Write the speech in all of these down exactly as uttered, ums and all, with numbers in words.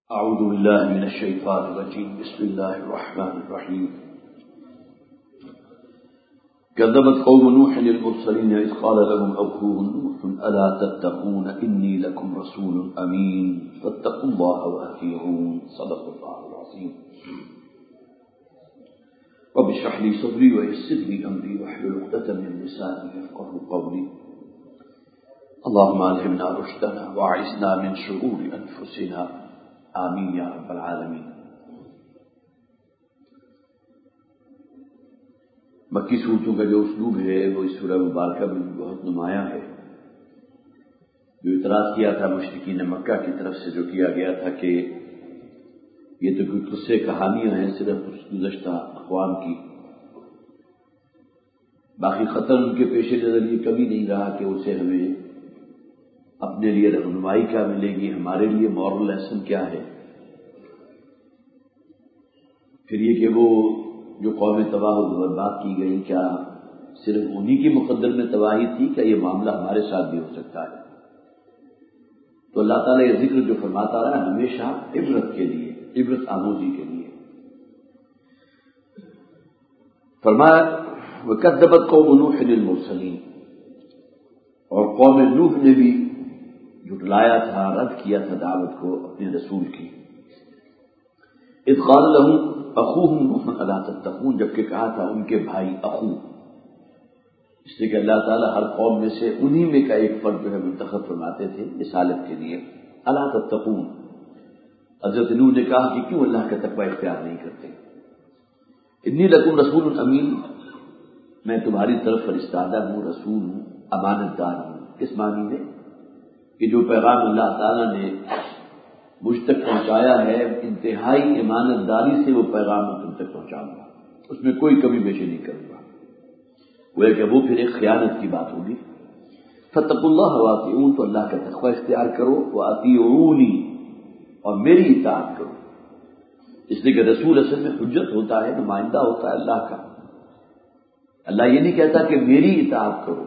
أعوذ بالله من الشيطان الرجيم بسم الله الرحمن الرحيم كذبت قوم نوح المرسلين إذ قال لهم أخوهم نوح ألا تتقون إني لكم رسول أمين فاتقوا الله وأطيعون صدق الله العظيم رب اشرح لي صدري ويسر لي أمري واحلل عقدة من لساني يفقهوا قولي اللهم ألهمنا رشدنا وأعذنا من شرور أنفسنا آمین یا رب العالمین۔ مکی صورتوں کا جو اسلوب ہے وہ اس سورہ مبارکہ میں بہت نمایاں ہے۔ جو اعتراض کیا تھا مشرکین مکہ کی طرف سے جو کیا گیا تھا کہ یہ تو کچھ قصے کہانیاں ہیں صرف گزشتہ اقوام کی، باقی خطر ان کے پیش نظر یہ کبھی نہیں رہا کہ اسے ہمیں اپنے لیے رہنمائی کیا ملے گی، ہمارے لیے مورل لیسن کیا ہے۔ پھر یہ کہ وہ جو قوم تباہ و برباد کی گئی کیا صرف انہی کی مقدر میں تباہی تھی، کیا یہ معاملہ ہمارے ساتھ بھی ہو سکتا ہے؟ تو اللہ تعالیٰ یہ ذکر جو فرماتا رہا ہے ہمیشہ عبرت کے لیے، عبرت آموزی کے لیے۔ فرمایا وَكَذَّبَتْ قَوْمُ نُوحٍ الْمُرْسَلِينَ، اور قوم نوح نے بھی جھٹلایا تھا، رد کیا تھا دعوت کو اپنے رسول کی۔ اذ قال لهم اخوهم نوح الا تتقون، جبکہ کہا تھا ان کے بھائی اخو، اس لیے کہ اللہ تعالیٰ ہر قوم میں سے انہی میں کا ایک فرد جو ہے منتخب فرماتے تھے رسالت کے لیے۔ الا تتقون، حضرت نوح نے کہا کہ کیوں اللہ کا تقوی اختیار نہیں کرتے؟ انی لکم رسول امین، میں تمہاری طرف فرستادہ ہوں، رسول ہوں، امانت دار ہوں۔ کس معنی میں؟ کہ جو پیغام اللہ تعالیٰ نے مجھ تک پہنچایا ہے انتہائی امانت داری سے وہ پیغام میں تم تک پہنچاؤں گا، اس میں کوئی کمی بیشی نہیں کروں گا۔ وہ کہ وہ پھر ایک خیانت کی بات ہوگی۔ فاتقوا اللہ واطیعون، تو اللہ کا تقوی اختیار کرو، واطیعونی، اور میری اطاعت کرو۔ اس لیے کہ رسول اصل میں حجت ہوتا ہے، نمائندہ ہوتا ہے اللہ کا۔ اللہ یہ نہیں کہتا کہ میری اطاعت کرو،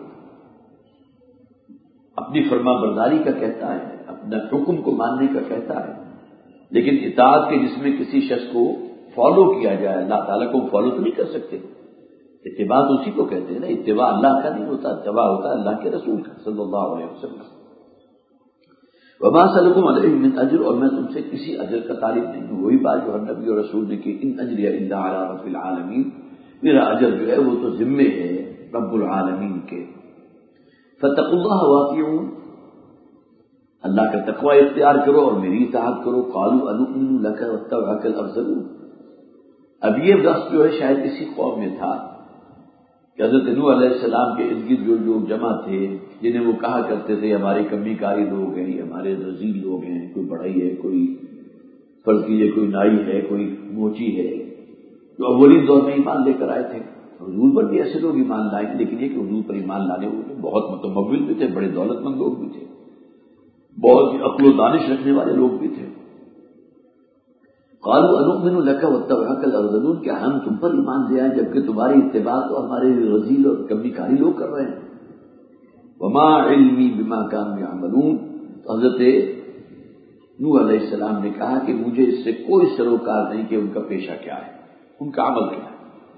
اپنی فرما برداری کا کہتا ہے، اپنا حکم کو ماننے کا کہتا ہے، لیکن اطاعت کے جس میں کسی شخص کو فالو کیا جائے، اللہ تعالیٰ کو فالو تو نہیں کر سکتے، اتباع تو اسی کو کہتے ہیں نا۔ اتباع اللہ کا نہیں ہوتا، اتباع ہوتا ہے اللہ کے رسول کا صلی اللہ علیہ وسلم۔ وما اسألکم علیہ من اجر، اور میں تم سے کسی اجر کا طالب نہیں ہوں۔ وہی بات جو ہر نبی اور رسول نے کی، ان اجری الا علی رب العالمین، میرا اجر جو ہے وہ تو ذمے ہے رب العالمین کے۔ فاتقوا اللہ واطیعون، اللہ کا تقوی اختیار کرو اور میری اطاعت کرو۔ قالوا انؤمن لک واتبعک الارذلون، اب یہ لفظ جو ہے شاید اسی قوم میں تھا کہ حضرت نوح علیہ السلام کے ارد گرد جو لوگ جمع تھے، جنہیں وہ کہا کرتے تھے ہمارے کمی کاری لوگ ہیں، ہمارے رذیل لوگ ہیں، کوئی بڑھئی ہے، کوئی فرض کیجیے کوئی نائی ہے، کوئی موچی ہے، جو اولین دور میں ایمان لے کر آئے تھے۔ حضور پر بھی ایسے لوگ ایمان لائے، لیکن یہ کہ حضور پر ایمان لانے والے بہت متمول بھی تھے، بڑے دولت مند لوگ بھی تھے، بہت عقل و دانش رکھنے والے لوگ بھی تھے۔ قالوا انؤمن لک واتبعک الارذلون، کیا ہم تم پر ایمان لے آئیں جبکہ تمہاری اتباع تو ہمارے رذیل اور کمی کاری لوگ کر رہے ہیں۔ وما علمی بما كانوا يعملون، حضرت نوح علیہ السلام نے کہا کہ مجھے اس سے کوئی سروکار نہیں کہ ان کا پیشہ کیا ہے، ان کا عمل کیا ہے،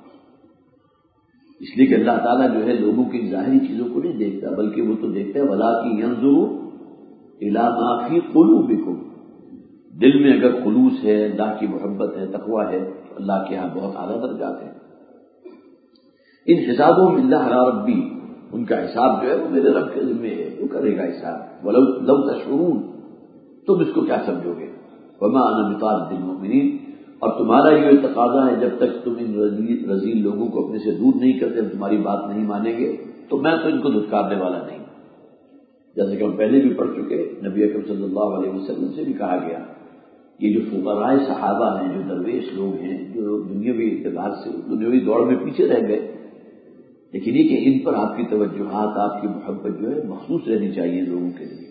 اس لیے کہ اللہ تعالیٰ جو ہے لوگوں کی ظاہری چیزوں کو نہیں دیکھتا، بلکہ وہ تو دیکھتا ہے وَلَٰكِن يَنظُرُ إِلَىٰ مَا فِي قُلُوبِكُمْ، دل میں اگر خلوص ہے، اللہ کی محبت ہے، تقویٰ ہے، تو اللہ کے ہاں بہت اعلیٰ درجات ہیں۔ ان حسابوں میں اللہ علی ربی، ان کا حساب جو ہے وہ میرے رب کے ذمہ ہے، وہ کرے گا حساب۔ وَلَوْ لَوْ تَشْعُرُونَ، تم اس کو کیا سمجھو گے؟ وَمَا أَنَا بِطَارِدِ الْمُؤْمِنِينَ، اور تمہارا یہ تقاضا ہے جب تک تم ان رذیل لوگوں کو اپنے سے دور نہیں کرتے، ہم تمہاری بات نہیں مانیں گے، تو میں تو ان کو دھتکارنے والا نہیں۔ جیسے کہ ہم پہلے بھی پڑھ چکے، نبی اکرم صلی اللہ علیہ وسلم سے بھی کہا گیا، یہ جو فقراء صحابہ ہیں، جو درویش لوگ ہیں، جو دنیاوی اعتبار سے دنیاوی دوڑ میں پیچھے رہ گئے، لیکن یہ کہ ان پر آپ کی توجہات، آپ کی محبت جو ہے مخصوص رہنی چاہیے لوگوں کے لیے۔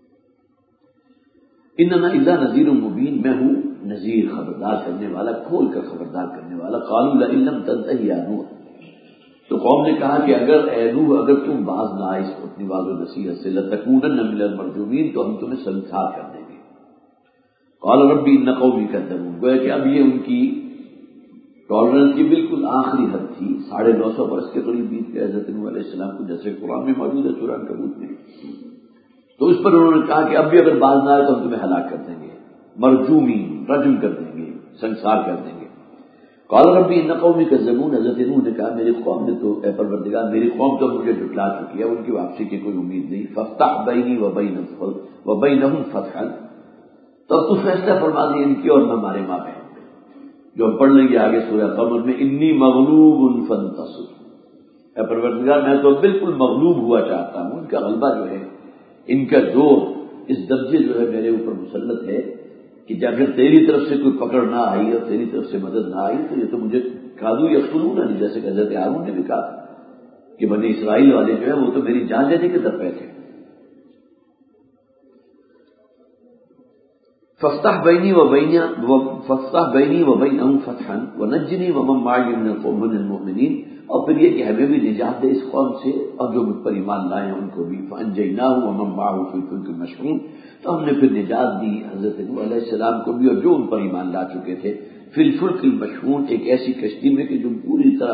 انما الا نذیر مبین، میں ہوں نذیر، خبردار کرنے والا، کھول کر خبردار کرنے والا۔ قالوا لئن لم تنتهي یا نوح، تو قوم نے کہا کہ اگر اے نوح اگر تم باز نہ آئے اپنی واضح نصیحت سے، لتکونن من المرجومین، تو ہم تمہیں سنسار کر دیں گے۔ قال ربی ان قومی کذبون، گویا کہ اب یہ ان کی ٹالرنس کی بالکل آخری حد تھی. ساڑھے نو سو برس کے قریب بیت گئے حضرت نوح علیہ السلام کو، جیسے قرآن میں موجود ہے سورہ عنکبوت میں. تو اس پر انہوں نے کہا کہ اب بھی اگر باز نہ آئے تو ہم تمہیں ہلاک کر دیں گے، مرجومین، رجم کر دیں گے، سنسار کر دیں گے. قال ربی ان قومی کذبون، حضرت نوح نے کہا میری قوم نے تو اے پروردگار میری قوم تو مجھے جھٹلا چکی ہے، ان کی واپسی کی کوئی امید نہیں. فافتح بینی وبینہم فتحا، تو اب تو فیصلہ فرما دیں ان کی اور ہمارے مابین، جو ہم پڑھ لیں گے آگے سورہ قمر میں. انی مغلوب فانتصر، اے پروردگار میں تو بالکل مغلوب ہوا چاہتا ہوں، ان کا غلبہ جو ہے، ان کا زور اس درجے جو ہے میرے اوپر مسلط ہے کہ اگر تیری طرف سے کوئی پکڑ نہ آئی اور تیری طرف سے مدد نہ آئی تو یہ تو مجھے کادو یقتلون، نہیں جیسے کہ حضرت ہارون نے بھی کہا تھا کہ بنی اسرائیل والے جو ہے وہ تو میری جان لینے کے درپے تھے. فافتح بینی وبین فافتح بینی وبینہم فتحا ونجنی ومن معی من القوم المؤمنین، اور پھر یہ کہ ہمیں بھی نجات دے اس قوم سے اور جو مجھ پر ایمان لائے ہیں ان کو بھی. فانجیناہ ومن معہ فی الفلک المشحون، تو ہم نے پھر نجات دی حضرت نوح علیہ السلام کو بھی اور جو ان پر ایمان لا چکے تھے. فی الفلک المشحون، ایک ایسی کشتی میں کہ جو پوری طرح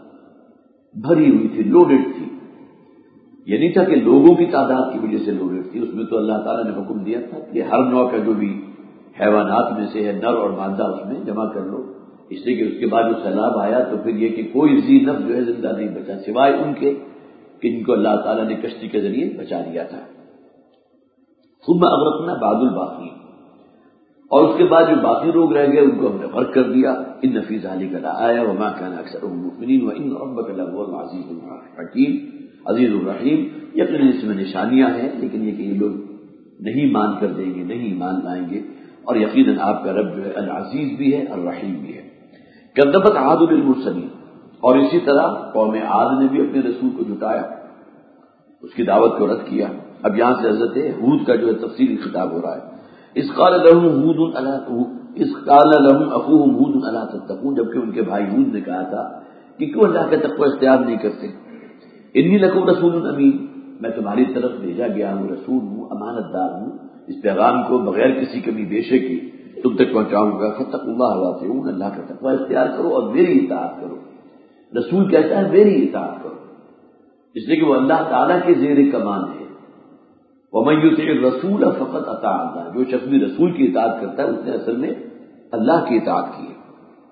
بھری ہوئی تھی، لوڈڈ تھی. یہ نہیں تھا کہ لوگوں کی تعداد کی وجہ سے لوڈڈ تھی، اس میں تو اللہ تعالیٰ نے حکم دیا تھا کہ ہر نوع کا جو بھی حیوانات میں سے ہے نر اور مادہ اس میں جمع کر لو، اس لیے کہ اس کے بعد جو سیلاب آیا تو پھر یہ کہ کوئی ذی نفس جو ہے زندہ نہیں بچا سوائے ان کے کہ ان کو اللہ تعالیٰ نے کشتی کے ذریعے بچا دیا تھا. ثم اغرقنا بعد الباقین، اور اس کے بعد جو باقی لوگ رہ گئے ان کو ہم نے غرق کر دیا. ان فی ذلک لآیہ وما کان اکثرهم مؤمنین وان ربک لہو العزیز الحکیم، عزیز الرحیم. یقیناً اس میں نشانیاں ہیں لیکن یہ کہ یہ لوگ نہیں مان کر دیں گے، نہیں مان لائیں گے. اور یقیناً آپ کا رب جو ہے العزیز بھی ہے الرحیم بھی ہے. کذبت عاد بالمرسلین، اور اسی طرح قوم عاد نے بھی اپنے رسول کو جھٹایا، اس کی دعوت کو رد کیا. اب یہاں سے حضرت ہود کا جو ہے تفصیلی خطاب ہو رہا ہے. اذ قال لهم هود الا اذ قال لهم اخوهم هود الا تتقون، جبکہ ان کے بھائی ہود نے کہا تھا کہ کیوں اللہ کا تقوی اختیار نہیں کرتے. انی لکم رسول امین، میں تمہاری طرف بھیجا گیا ہوں، رسول ہوں، امانت دار ہوں، اس پیغام کو بغیر کسی کمی بیشے کی تم تک پہنچاؤں گا. فاتقوا اللہ واطیعون، اللہ کا تقوی اختیار کرو اور میری اطاعت کرو. رسول کہتا ہے میری اطاعت کرو، اس لیے کہ وہ اللہ تعالیٰ کے زیر کمان ہے. ومن یطع الرسول فقد اطاع اللہ، جو شخص بھی رسول کی اطاعت کرتا ہے اس نے اصل میں اللہ کی اطاعت کی ہے.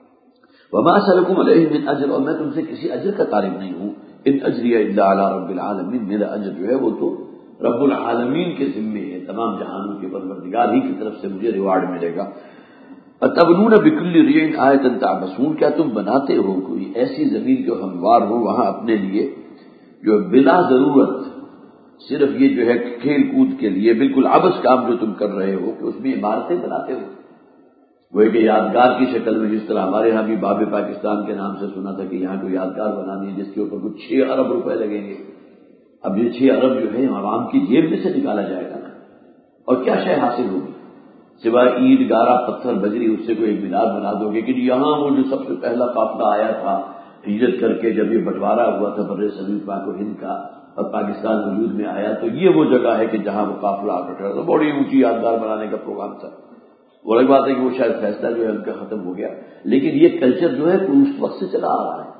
وما اسألکم علیہ من اجر، اور میں تم سے کسی اجر کا طالب نہیں ہوں. ان اجری الا علی رب العالمین، میرا اجر جو ہے وہ تو رب العالمین کے ذمے ہے، تمام جہانوں کے پروردگار ہی کی طرف سے مجھے ریوارڈ ملے گا. اتبنون بکل ریع آیۃ تعبثون، کیا تم بناتے ہو کوئی ایسی زمین جو ہموار ہو وہاں اپنے لیے جو بلا ضرورت صرف یہ جو ہے کھیل کود کے لیے بالکل عبث کام جو تم کر رہے ہو کہ اس میں عمارتیں بناتے ہو. وہ کہ یادگار کی شکل میں، جس طرح ہمارے ہاں بھی باب پاکستان کے نام سے سنا تھا کہ یہاں کوئی یادگار بنانی ہے جس کے اوپر کچھ چھ ارب روپے لگیں گے. اب یہ چھ ارب جو ہے عوام کی جیب میں سے نکالا جائے گا اور کیا شے حاصل ہوگی سوائے اینٹ گارا پتھر بجری، اس سے کوئی ایک مینار بنا دو گے کہ یہاں وہ جو سب سے پہلا قافلہ آیا تھا ہجرت کر کے جب یہ بٹوارا ہوا تھا بر صغیر پاک و ہند کا اور پاکستان وجود میں آیا تو یہ وہ جگہ ہے کہ جہاں وہ قافلہ آ کر ٹھہرا تھا. بڑی اونچی یادگار بنانے کا پروگرام تھا. وہ الگ بات ہے کہ وہ شاید فیصلہ جو ہے ان کا ختم ہو گیا، لیکن یہ کلچر جو ہے تو اس وقت سے چلا آ رہا ہے.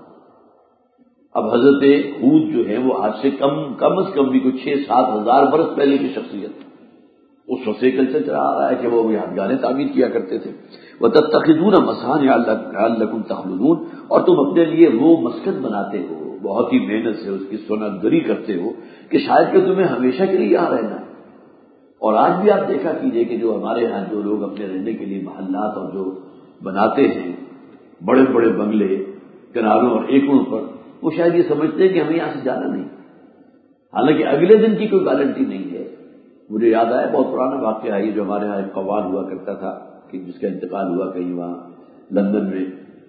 اب حضرت ہود جو ہے وہ آج سے کم کم از کم بھی کچھ چھ سات ہزار برس پہلے کی شخصیت، اس وقت سے کلچر چلا آ رہا ہے کہ وہ یادگاریں تعمیر کیا کرتے تھے. وَتَتَّخِذُونَ مَصَانِعَ لَعَلَّكُمْ تَخْلُدُونَ، اور تم اپنے لیے وہ مسکن بناتے ہو، بہت ہی محنت سے اس کی صنعت گری کرتے ہو کہ شاید کہ تمہیں ہمیشہ کے لیے یہاں رہنا ہے. اور آج بھی آپ دیکھا کیجئے کہ جو ہمارے ہاں جو لوگ اپنے رہنے کے لیے محلات اور جو بناتے ہیں بڑے بڑے بنگلے کناروں اور ایکڑوں پر، وہ شاید یہ سمجھتے ہیں کہ ہمیں یہاں سے جانا نہیں، حالانکہ اگلے دن کی کوئی گارنٹی نہیں ہے. مجھے یاد آیا بہت پرانا واقعہ ہے جو ہمارے ہاں ایک قوال ہوا کرتا تھا کہ جس کا انتقال ہوا کہیں وہاں لندن میں،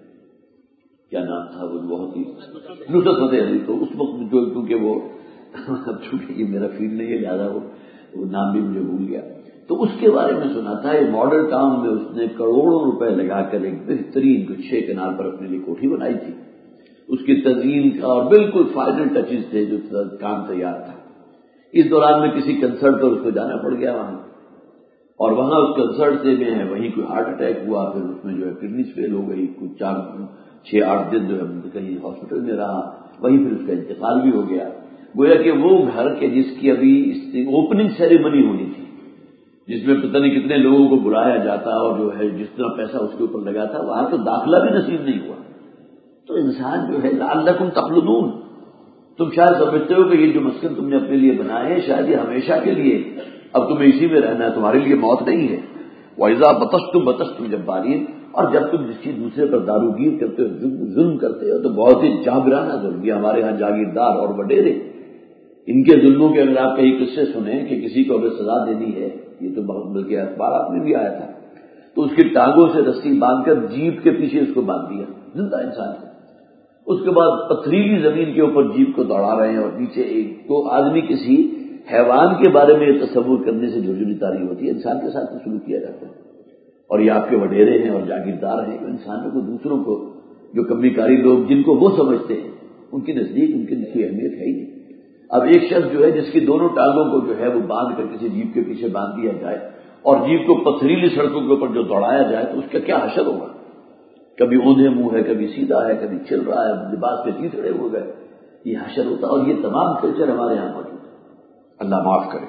کیا نام تھا وہ، بہت ہی نصرت فتح علی. تو اس وقت جو کیونکہ وہ چونکہ یہ میرا فیلڈ نہیں ہے لہٰذا وہ وہ نام بھی مجھے بھول گیا، تو اس کے بارے میں سنا تھا. یہ ماڈل ٹاؤن میں اس نے کروڑوں روپے لگا کر ایک بہترین کچھ چھ کنال پر اپنے لیے کوٹھی بنائی تھی. اس کی تزئین کا اور بالکل فائنل ٹچز تھے جو کام تیار تھا. اس دوران میں کسی کنسرٹ پر اس کو جانا پڑ گیا وہاں، اور وہاں اس کنسرٹ سے میں ہے وہیں کوئی ہارٹ اٹیک ہوا، پھر اس میں جو ہے کڈنیز فیل ہو گئی، کچھ چار چھ آٹھ دن جو ہے کہیں ہاسپٹل میں رہا، وہیں پھر اس کا انتقال بھی ہو گیا۔ گویا کہ وہ گھر کے جس کی ابھی اوپننگ سیریمنی ہوئی تھی، جس میں پتہ نہیں کتنے لوگوں کو بلایا جاتا اور جو ہے جس طرح پیسہ اس کے اوپر لگا تھا، وہاں تو داخلہ بھی نصیب نہیں ہوا۔ تو انسان جو ہے لعلکم تخلدون، تم شاید سمجھتے ہو کہ یہ جو مسکن تم نے اپنے لیے بنائے ہیں شاید یہ ہمیشہ کے لیے، اب تمہیں اسی میں رہنا ہے، تمہارے لیے موت نہیں ہے۔ وَإِذَا بَطَشْتُمْ بَطَشْتُمْ جَبَّارِينَ، اور جب تم کسی دوسرے پر داروگیر کرتے ہو، ظلم کرتے ہو تو بہت ہی جابرانہ ظلم۔ یہ ہمارے ہاں جاگیردار اور وڈیرے، ان کے ظلموں کے اگر آپ کئی قصے سنیں کہ کسی کو اگر سزا دینی ہے، یہ تو بہت بلکہ اخبارات میں بھی آیا تھا، تو اس کی ٹانگوں سے رسی باندھ کر جیپ کے پیچھے اس کو باندھ دیا زندہ انسان سے، اس کے بعد پتھریلی زمین کے اوپر جیپ کو دوڑا رہے ہیں اور پیچھے ایک تو آدمی کسی حیوان کے بارے میں تصور کرنے سے جھرجھری تاری ہوتی ہے، انسان کے ساتھ سلوک کیا جاتا ہے۔ اور یہ آپ کے وڈیرے ہیں اور جاگیردار ہیں، انسانوں کو دوسروں کو جو کمی کاری لوگ جن کو وہ سمجھتے ہیں ان کی نزدیک ان کی کوئی اہمیت ہے ہی نہیں۔ اب ایک شخص جو ہے جس کی دونوں ٹانگوں کو جو ہے وہ باندھ کر کسی جیپ کے پیچھے باندھ دیا جائے اور جیپ کو پتھریلی سڑکوں کے اوپر جو دوڑایا جائے تو اس کا کیا حشر ہوگا؟ کبھی اوندھے منہ ہے، کبھی سیدھا ہے، کبھی چل رہا ہے، لباس کے چیتڑے ہو گئے، یہ حشر ہوتا ہے۔ اور یہ تمام کلچر ہمارے یہاں موجود ہے، اللہ معاف کرے۔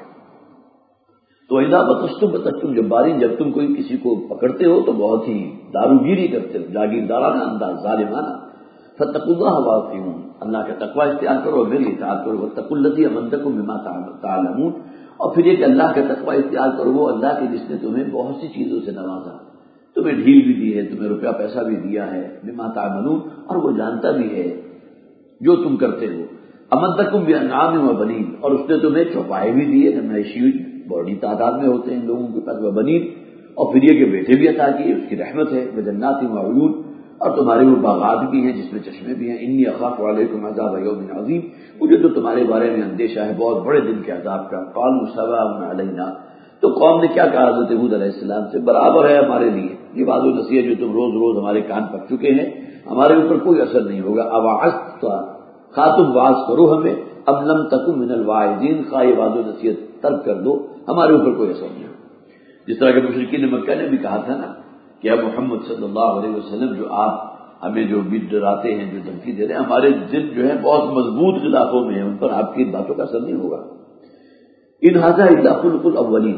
تو اذا بطشتم بطشتم جبارین، جب تم کوئی کسی کو پکڑتے ہو تو بہت ہی داروگیری کرتے ہو، جاگیردارانہ انداز، ظالمانہ۔ فاتقوا اللہ واطیعون، اللہ کا تقوی اختیار کرو اور میری اطاعت کرو۔ واتقوا الذی امدکم بما تعلمون، اور پھر یہ کہ اللہ کا تقوی اختیار کرو وہ اللہ کے جس نے تمہیں بہت سی چیزوں سے نوازا، تمہیں ڈھیل بھی دی ہے، تمہیں روپیہ پیسہ بھی دیا ہے، بما تعملون، اور وہ جانتا بھی ہے جو تم کرتے ہو۔ امدکم بانعام و بنین، اور اس نے تمہیں چوپائے بھی دیے، نمائشی بڑی تعداد میں ہوتے ہیں لوگوں کے پاس، وہ بنین، اور پھر یہ کہ بیٹے بھی عطا کیے، اس کی رحمت ہے، وجنات و عیون، اور تمہارے وہ باغات بھی ہیں جس میں چشمے بھی ہیں۔ انی اخاف علیکم عذاب یوم عظیم، مجھے تو تمہارے بارے میں اندیشہ ہے بہت بڑے دن کے عذاب کا۔ قالوا سواء علینا، تو قوم نے کیا کہا حضرت ہود علیہ السلام سے، برابر ہے ہمارے لیے یہ وعظ و نصیحت جو تم روز روز ہمارے کان پک چکے ہیں، ہمارے اوپر کوئی اثر نہیں ہوگا۔ اوعظت، خواہ تم واعظ کرو ہمیں، اب لم تکن من الواعظین، خواہ یہ وعظ و نصیحت ترک کر دو، ہمارے اوپر کوئی اثر نہیں ہوگا۔ جس طرح کہ مشرکین مکہ نے بھی کہا تھا نا کہ اب محمد صلی اللہ علیہ وسلم جو آپ ہمیں جو بھی ڈراتے ہیں، جو دھمکی دے رہے ہیں، ہمارے دل جو ہے بہت مضبوط غلافوں میں ہیں، ان پر آپ کی باتوں کا اثر نہیں ہوگا۔ ان ھذا الا خلق الاولین،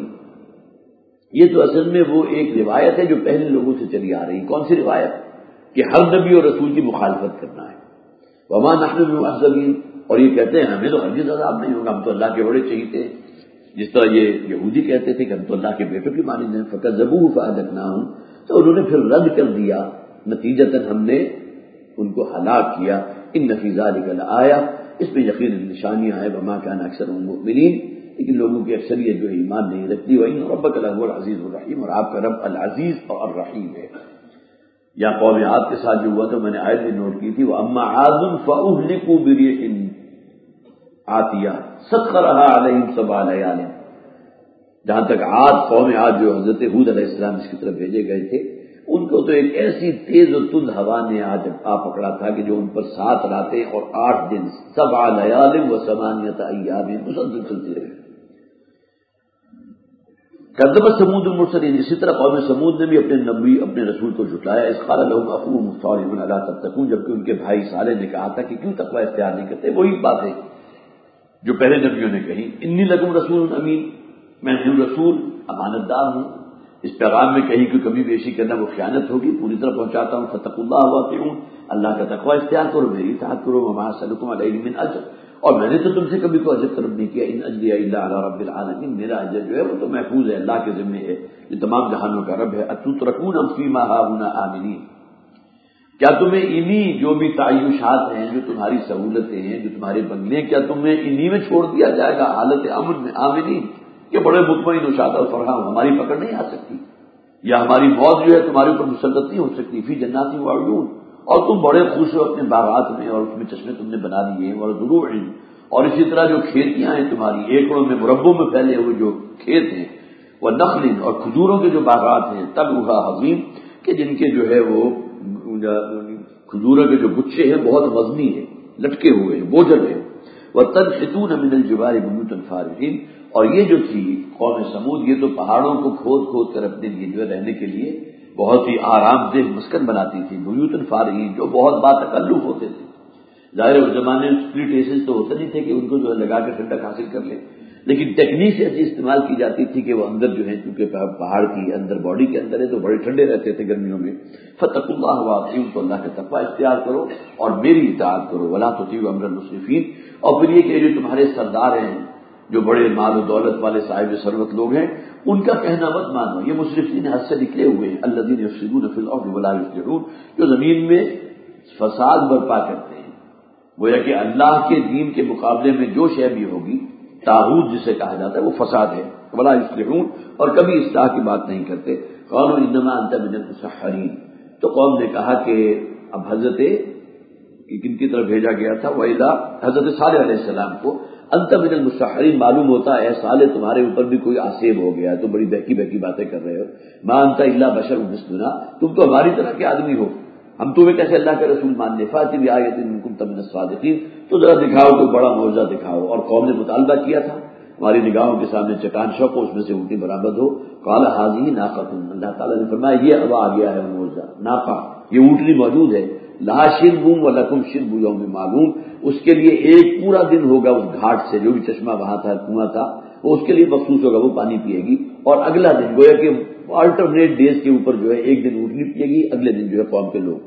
یہ تو اصل میں وہ ایک روایت ہے جو پہلے لوگوں سے چلی آ رہی ہے۔ کون سی روایت؟ کہ ہر نبی اور رسول کی مخالفت کرنا ہے۔ وما نحن بمعذبین، اور یہ کہتے ہیں ہمیں تو ہرگز عذاب نہیں ہوگا، ہم تو اللہ کے بڑے چہیتے ہیں، جس طرح یہ یہودی کہتے تھے کہ ہم تو اللہ کے بیٹوں کی مانند ہیں۔ فکذبوہ فاہلکناہم، تو انہوں نے پھر رد کر دیا، نتیجتاً ہم نے ان کو ہلاک کیا۔ ان فی ذلک لآیہ، اس میں یقیناً نشانیاں ہیں۔ وما کان اکثرهم مؤمنین، لیکن لوگوں کی اکثریت جو ہے ایمان نہیں رکھتی۔ وَإِنَّ رَبَّكَ لَهُوَ الْعَزِيزُ الرَّحِيمُ، اور آپ کا رب العزیز اور الرحیم ہے۔ یا قوم عاد کے ساتھ جو ہوا تھا میں نے آیت بھی نوٹ کی تھی، وَأَمَّا عَادٌ فَأُهْلِكُوا بِرِيحٍ عَاتِيَةٍ سَخَّرَهَا عَلَيْهِمْ سَبْعَ لَيَالٍ، جہاں تک عاد، قوم عاد جو حضرت ہود علیہ السلام اس کی طرف بھیجے گئے تھے، ان کو تو ایک ایسی تیز و تند ہوا نے آج آ پکڑا تھا کہ جو ان پر سات راتیں اور آٹھ دن، سبع لیال و ثمانیۃ ایام مسلسل چلتی رہی۔ کذبت ثمود المرسلین، اسی طرح قوم ثمود نے بھی اپنے نبی اپنے رسول کو جھٹلایا۔ اذ قال لهم اخوهم صالح الا تتقون، جبکہ ان کے بھائی صالح نے کہا تھا کہ کیوں تقوی اختیار نہیں کرتے، وہی باتیں جو پہلے نبیوں نے کہی۔ انی لکم رسول امین، میں ہوں رسول امانت دار ہوں، اس پیغام میں کہیں کوئی کمی بیشی کرنا وہ خیانت ہوگی، پوری طرح پہنچاتا ہوں۔ فاتقوا اللہ واطیعون، اللہ کا تقوی اختیار کرو، میری اطاعت کرو۔ وما اسألکم علیہ من اجر، اور میں نے تو تم سے کبھی کوئی اجر طلب نہیں کیا۔ ان اجری الا علی رب العالمین، میرا اجر جو ہے وہ تو محفوظ ہے، اللہ کے ذمہ ہے، یہ تمام جہانوں کا رب ہے۔ اتترکون فیما ھاہنا آمنین، کیا تمہیں انہی جو بھی تعیشات ہیں، جو تمہاری سہولتیں ہیں، جو تمہارے بنگلے، کیا تمہیں انہی میں چھوڑ دیا جائے گا حالت امن میں؟ آمنین، کہ بڑے مطمئن و شاد و فرحاں، ہماری پکڑ نہیں آ سکتی، یا ہماری موت جو ہے تمہارے اوپر مسلط نہیں ہو سکتی۔ فی جنات و عیون، اور تم بڑے خوش ہو اپنے باغات میں اور اس میں چشمے تم نے بنا دیے، اور زروع، اور اسی طرح جو کھیتیاں ہیں تمہاری، ایکڑوں میں مربوں میں پھیلے ہوئے جو کھیت ہیں، وہ نخل، اور کھجوروں کے جو باغات ہیں، طلعھا حضیم، کہ جن کے جو ہے وہ کھجوروں کے جو گچھے ہیں بہت وزنی ہیں، لٹکے ہوئے ہیں، بوجھل ہیں۔ وَتَنْحِتُونَ مِنَ الْجِبَالِ بُيُوتًا فَارِغِينَ، اور یہ جو تھی قوم سمود، یہ تو پہاڑوں کو کھود کھود کر اپنے لیے جو رہنے کے لیے بہت ہی آرام دہ مسکن بناتی تھی، بیوتن فارغین، جو بہت باتکلف ہوتے تھے۔ ظاہر اس زمانے میں اسپلٹ ایسز تو ہوتے نہیں تھے کہ ان کو جو ہے لگا کے ٹھنڈک حاصل کر لیں، لیکن ٹیکنیک ایسی استعمال کی جاتی تھی کہ وہ اندر جو ہے چونکہ پہاڑ کی اندر باڈی کے اندر ہے تو بڑے ٹھنڈے رہتے تھے گرمیوں میں۔ فاتقوا اللہ واطیعون، تو اللہ کا تقوی اختیار کرو اور میری اطاعت کرو، ولا تطیعوا امر المسرفین، اور پھر یہ کہ جو تمہارے سردار ہیں، جو بڑے مال و دولت والے صاحب ثروت لوگ ہیں، ان کا کہنا مت مانو۔ یہ مسرفین حد سے نکلے ہوئے ہیں، الذین یفسدون فی الارض ولا یصلحون، جو زمین میں فساد برپا کرتے ہیں۔ گویا کہ اللہ کے دین کے مقابلے میں جو شے بھی ہوگی، طاغوت جسے کہا جاتا ہے، وہ فساد ہے، ولا یصلحون، اور کبھی اصلاح کی بات نہیں کرتے۔ قالوا انما انت من المسحرین، تو قوم نے کہا کہ اب حضرت کن کی طرف بھیجا گیا تھا، وَإِذَا، حضرت صالح علیہ السلام کو، انت من المسحرین، معلوم ہوتا ہے صالح تمہارے اوپر بھی کوئی آسیب ہو گیا، تو بڑی بہکی بہکی باتیں کر رہے ہو۔ ما انت الا بشر مثلنا، تم تو ہماری طرح کے آدمی ہو، ہم تمہیں کیسے اللہ کے رسول ماننے؟ فاتی بآیۃ ان کنتم من الصادقین، تو ذرا دکھاؤ کوئی بڑا معجزہ دکھاؤ۔ اور قوم نے مطالبہ کیا تھا، ہماری نگاہوں کے سامنے چٹان شوق اس میں سے اونٹی برآمد ہو۔ قال هذه ناقۃ، اللہ تعالیٰ نے فرمایا یہ اب آ گیا ہے معجزہ، ناقہ، یہ اونٹنی موجود ہے، لہا شرب ولکم شرب یوم معلوم، اس کے لیے ایک پورا دن ہوگا اس گھاٹ سے، جو بھی چشمہ وہاں تھا، کنواں تھا، وہ اس کے لیے مخصوص ہوگا، وہ پانی پیے گی، اور اگلا دن گویا کہ آلٹرنیٹ ڈیز کے اوپر جو ہے ایک دن اونٹنی پیے گی، اگلے دن جو ہے قوم کے لوگ۔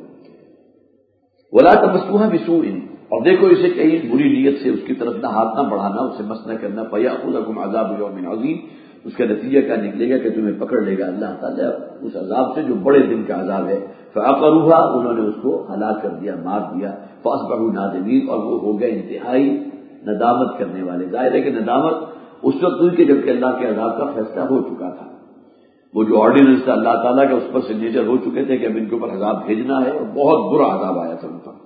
ولا تمسوها بسوء، اور دیکھو اسے کہیں بری نیت سے اس کی طرف نہ ہاتھ نہ بڑھانا، اسے مس نہ کرنا، فیاخذکم عذاب یوم عظیم، اس کا نتیجہ کیا نکلے گا کہ تمہیں پکڑ لے گا اللہ تعالیٰ اس عذاب سے جو بڑے دن کا عذاب ہے۔ فعقروها، انہوں نے اس کو ہلاک کر دیا، مار دیا، فاصبحوا نادمین، اور وہ ہو گئے انتہائی ندامت کرنے والے۔ ظاہر ہے کہ ندامت اس وقت ہوئی کہ جبکہ اللہ کے عذاب کا فیصلہ ہو چکا تھا، وہ جو آرڈیننس تھا اللہ تعالیٰ کا اس پر سگنیچر ہو چکے تھے کہ اب ان کے اوپر عذاب بھیجنا ہے، اور بہت برا عذاب آیا تھا ان پر۔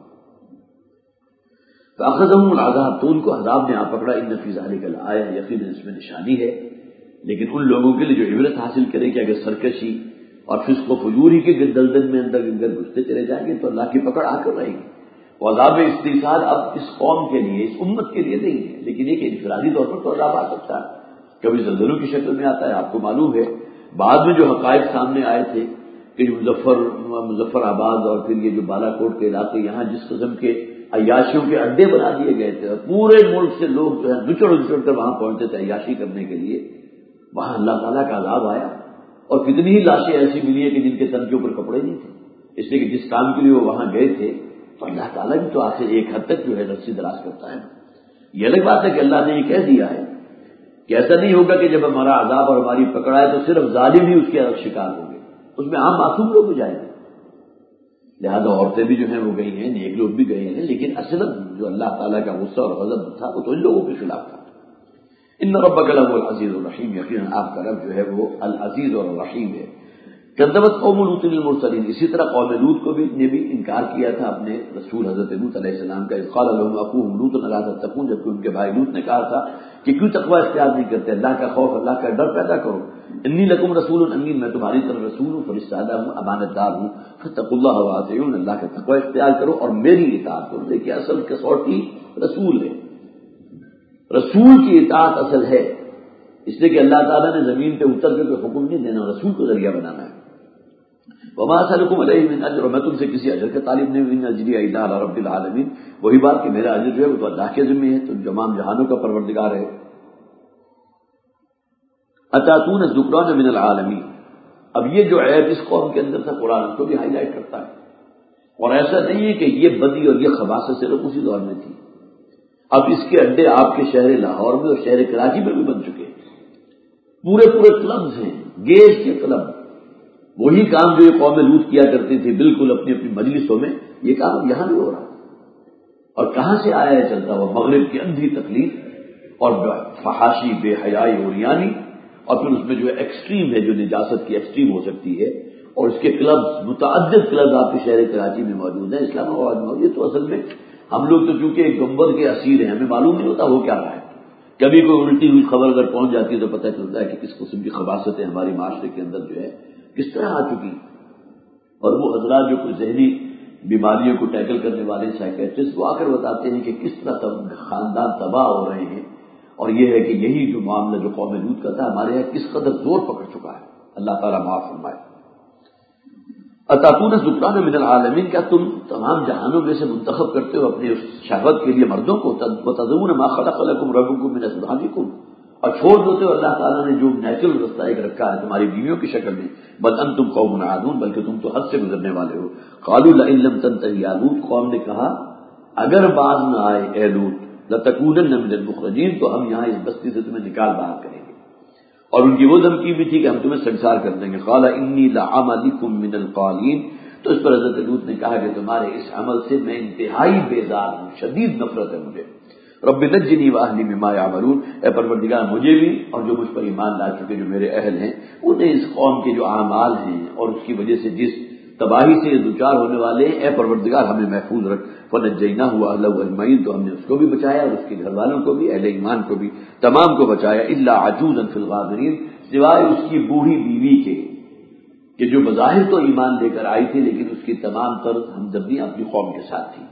فأخذهم العذاب، تو ان کو عذاب نے آ پکڑا۔ ان فی ذلک لآیہ، یقیناً اس میں نشانی ہے، لیکن ان لوگوں کے لیے جو عبرت حاصل کرے کہ اگر سرکشی اور فسق و فجوری کے دلدل میں اندر اندر گھستے چلے جائیں گے تو اللہ کی پکڑ آ کر رہے گی۔ وہ عذاب استیصال اب اس قوم کے لیے، اس امت کے لیے نہیں ہے، لیکن ایک انفرادی طور پر تو عذاب آ سکتا ہے، کبھی زلزلوں کی شکل میں آتا ہے۔ آپ کو معلوم ہے بعد میں جو حقائق سامنے آئے تھے کہ مظفر مظفر آباد اور پھر یہ جو بالا کوٹ کے علاقے، یہاں جس قسم کے عیاشیوں کے اڈے بنا دیے گئے تھے، اور پورے ملک سے لوگ جو ہے نچڑ نچڑ کر وہاں پہنچتے تھے عیاشی کرنے کے لیے، وہاں اللہ تعالیٰ کا عذاب آیا، اور کتنی ہی لاشیں ایسی ملی ہیں کہ جن کے تن کے اوپر کپڑے نہیں تھے، اس لیے کہ جس کام کے لیے وہ وہاں گئے تھے، تو اللہ تعالیٰ بھی تو آخر ایک حد تک جو ہے رسی دراز کرتا ہے۔ یہ الگ بات ہے کہ اللہ نے یہ کہہ دیا ہے کہ ایسا نہیں ہوگا کہ جب ہمارا عذاب اور ہماری پکڑ آئے تو صرف ظالم ہی اس کے شکار ہوں گے، اس میں عام معصوم لوگ ہو جائیں گے، لہذا عورتیں بھی جو ہیں وہ گئی ہیں، نیک لوگ بھی گئے ہیں، لیکن اصل جو اللہ تعالیٰ کا غصہ اور غضب تھا وہ تو ان لوگوں کے خلاف تھا۔ ان ربک لہو العزیز الرحیم، یقیناً آپ کا رب جو ہے وہ العزیز اور الرحیم ہے۔ کذبت قوم لوط المرسلین، اسی طرح قوم لوط کو بھی نے بھی انکار کیا تھا اپنے رسول حضرت لوط علیہ السلام کا۔ اذ قال لهم اخوهم لوط الا تتقون، جبکہ ان کے بھائی لوط نے کہا تھا کہ کیوں تقوی اختیار نہیں کرتے، اللہ کا خوف، اللہ کا ڈر پیدا کرو۔ انی لکم رسول امین، میں تمہاری طرف رسول ہوں، فرستادہ ہوں، امانت دار ہوں۔ فاتقوا اللہ واطیعون، اللہ کا تقوی اختیار کرو اور میری اطاعت کرو۔ دیکھیے اصل کسوٹی رسول ہے، رسول کی اطاعت اصل ہے، اس لیے کہ اللہ تعالیٰ نے زمین پہ اتر کر کوئی حکم نہیں دینا، رسول کو ذریعہ بنانا ہے۔ وما اسألکم علیہ من اجر، میں تم سے کسی اجر کا طالب نہیں ہوں، ان اجری الا علی رب العالمین، وہی بات کہ میرا اجر جو ہے وہ تو اللہ کے ذمہ ہے، تو تمام جہانوں کا پروردگار ہے۔ اتاتون الذکران من العالمین، اب یہ جو عیب اس قوم کے اندر تھا قرآن کو بھی ہائی لائٹ کرتا ہے، اور ایسا نہیں ہے کہ یہ بدی اور یہ خباثت صرف اسی دور میں تھی، اب اس کے اڈے آپ کے شہر لاہور میں اور شہر کراچی میں بھی بن چکے ہیں، پورے پورے کلبز ہیں، گیز کے کلب، وہی کام جو یہ قوم لوط کیا کرتی تھی بالکل اپنی اپنی مجلسوں میں، یہ کام یہاں بھی ہو رہا ہے۔ اور کہاں سے آیا ہے چلتا ہوا؟ مغرب کی اندھی تکلیف اور فحاشی، بے حیائی، اوریانی، اور پھر اس میں جو ہے ایکسٹریم ہے، جو نجاست کی ایکسٹریم ہو سکتی ہے، اور اس کے کلبز، متعدد کلبز آپ کے شہر کراچی میں موجود ہیں، اسلام آباد میں موجود۔ یہ تو اصل میں ہم لوگ تو چونکہ ایک گنبد کے اسیر ہیں، ہمیں معلوم نہیں ہوتا وہ کیا رہا ہے، کبھی کوئی الٹی ہوئی خبر اگر پہنچ جاتی ہے تو پتہ چلتا ہے کہ کس قسم کی خباثتیں ہماری معاشرے کے اندر جو ہے کس طرح آ چکی۔ اور وہ حضرات جو کچھ ذہنی بیماریوں کو ٹیکل کرنے والے سائیکیٹرسٹ وہ آ کر بتاتے ہیں کہ کس طرح خاندان تباہ ہو رہے ہیں، اور یہ ہے کہ یہی جو معاملہ جو قوم لوط کا تھا ہمارے یہاں کس قدر زور پکڑ چکا ہے، اللہ تعالیٰ معاف فرمائے۔ اتاتون الذکران من العالمین، کیا تم تمام جہانوں میں سے منتخب کرتے ہو اپنے اس شہوت کے لیے مردوں کو، وتذرون ما خلق لكم ربكم من ازواجكم، اور چھوڑ دیتے ہو اللہ تعالیٰ نے جو نیچرل رستہ ایک رکھا ہے تمہاری بیویوں کی شکل میں، بل انتم قوم عادون، بلکہ تم تو حد سے گزرنے والے ہو۔ قالوا لئن لم تنتهي يا لوط، قوم نے کہا اگر باز نہ آئے اے لوط، لتکونن من المخرجین، تو ہم یہاں اس بستی سے تمہیں نکال باہر کریں گے، اور ان کی وہ دھمکی بھی تھی کہ ہم تمہیں سنسار کر دیں گے۔ قال انی لعملکم من القالین، تو اس پر حضرت لوط نے کہا کہ تمہارے اس عمل سے میں انتہائی بیزار ہوں، شدید نفرت ہے مجھے۔ رب نجنی واہلی مما یعملون، اے پروردگار مجھے بھی اور جو مجھ پر ایمان لا چکے جو میرے اہل ہیں انہیں اس قوم کے جو اعمال ہیں اور اس کی وجہ سے جس تباہی سے دوچار ہونے والے ہیں، اے پروردگار ہمیں محفوظ رکھ۔ فنجیناہ واہلہ اجمعین، تو ہم نے اس کو بھی بچایا اور اس کے گھر والوں کو بھی، اہل ایمان کو بھی، تمام کو بچایا۔ الا عجوزا فی الغابرین، سوائے اس کی بوڑھی بیوی کے کہ جو بظاہر تو ایمان لے کر آئی تھی لیکن اس کی تمام تر ہمدردیاں اپنی قوم کے ساتھ تھی۔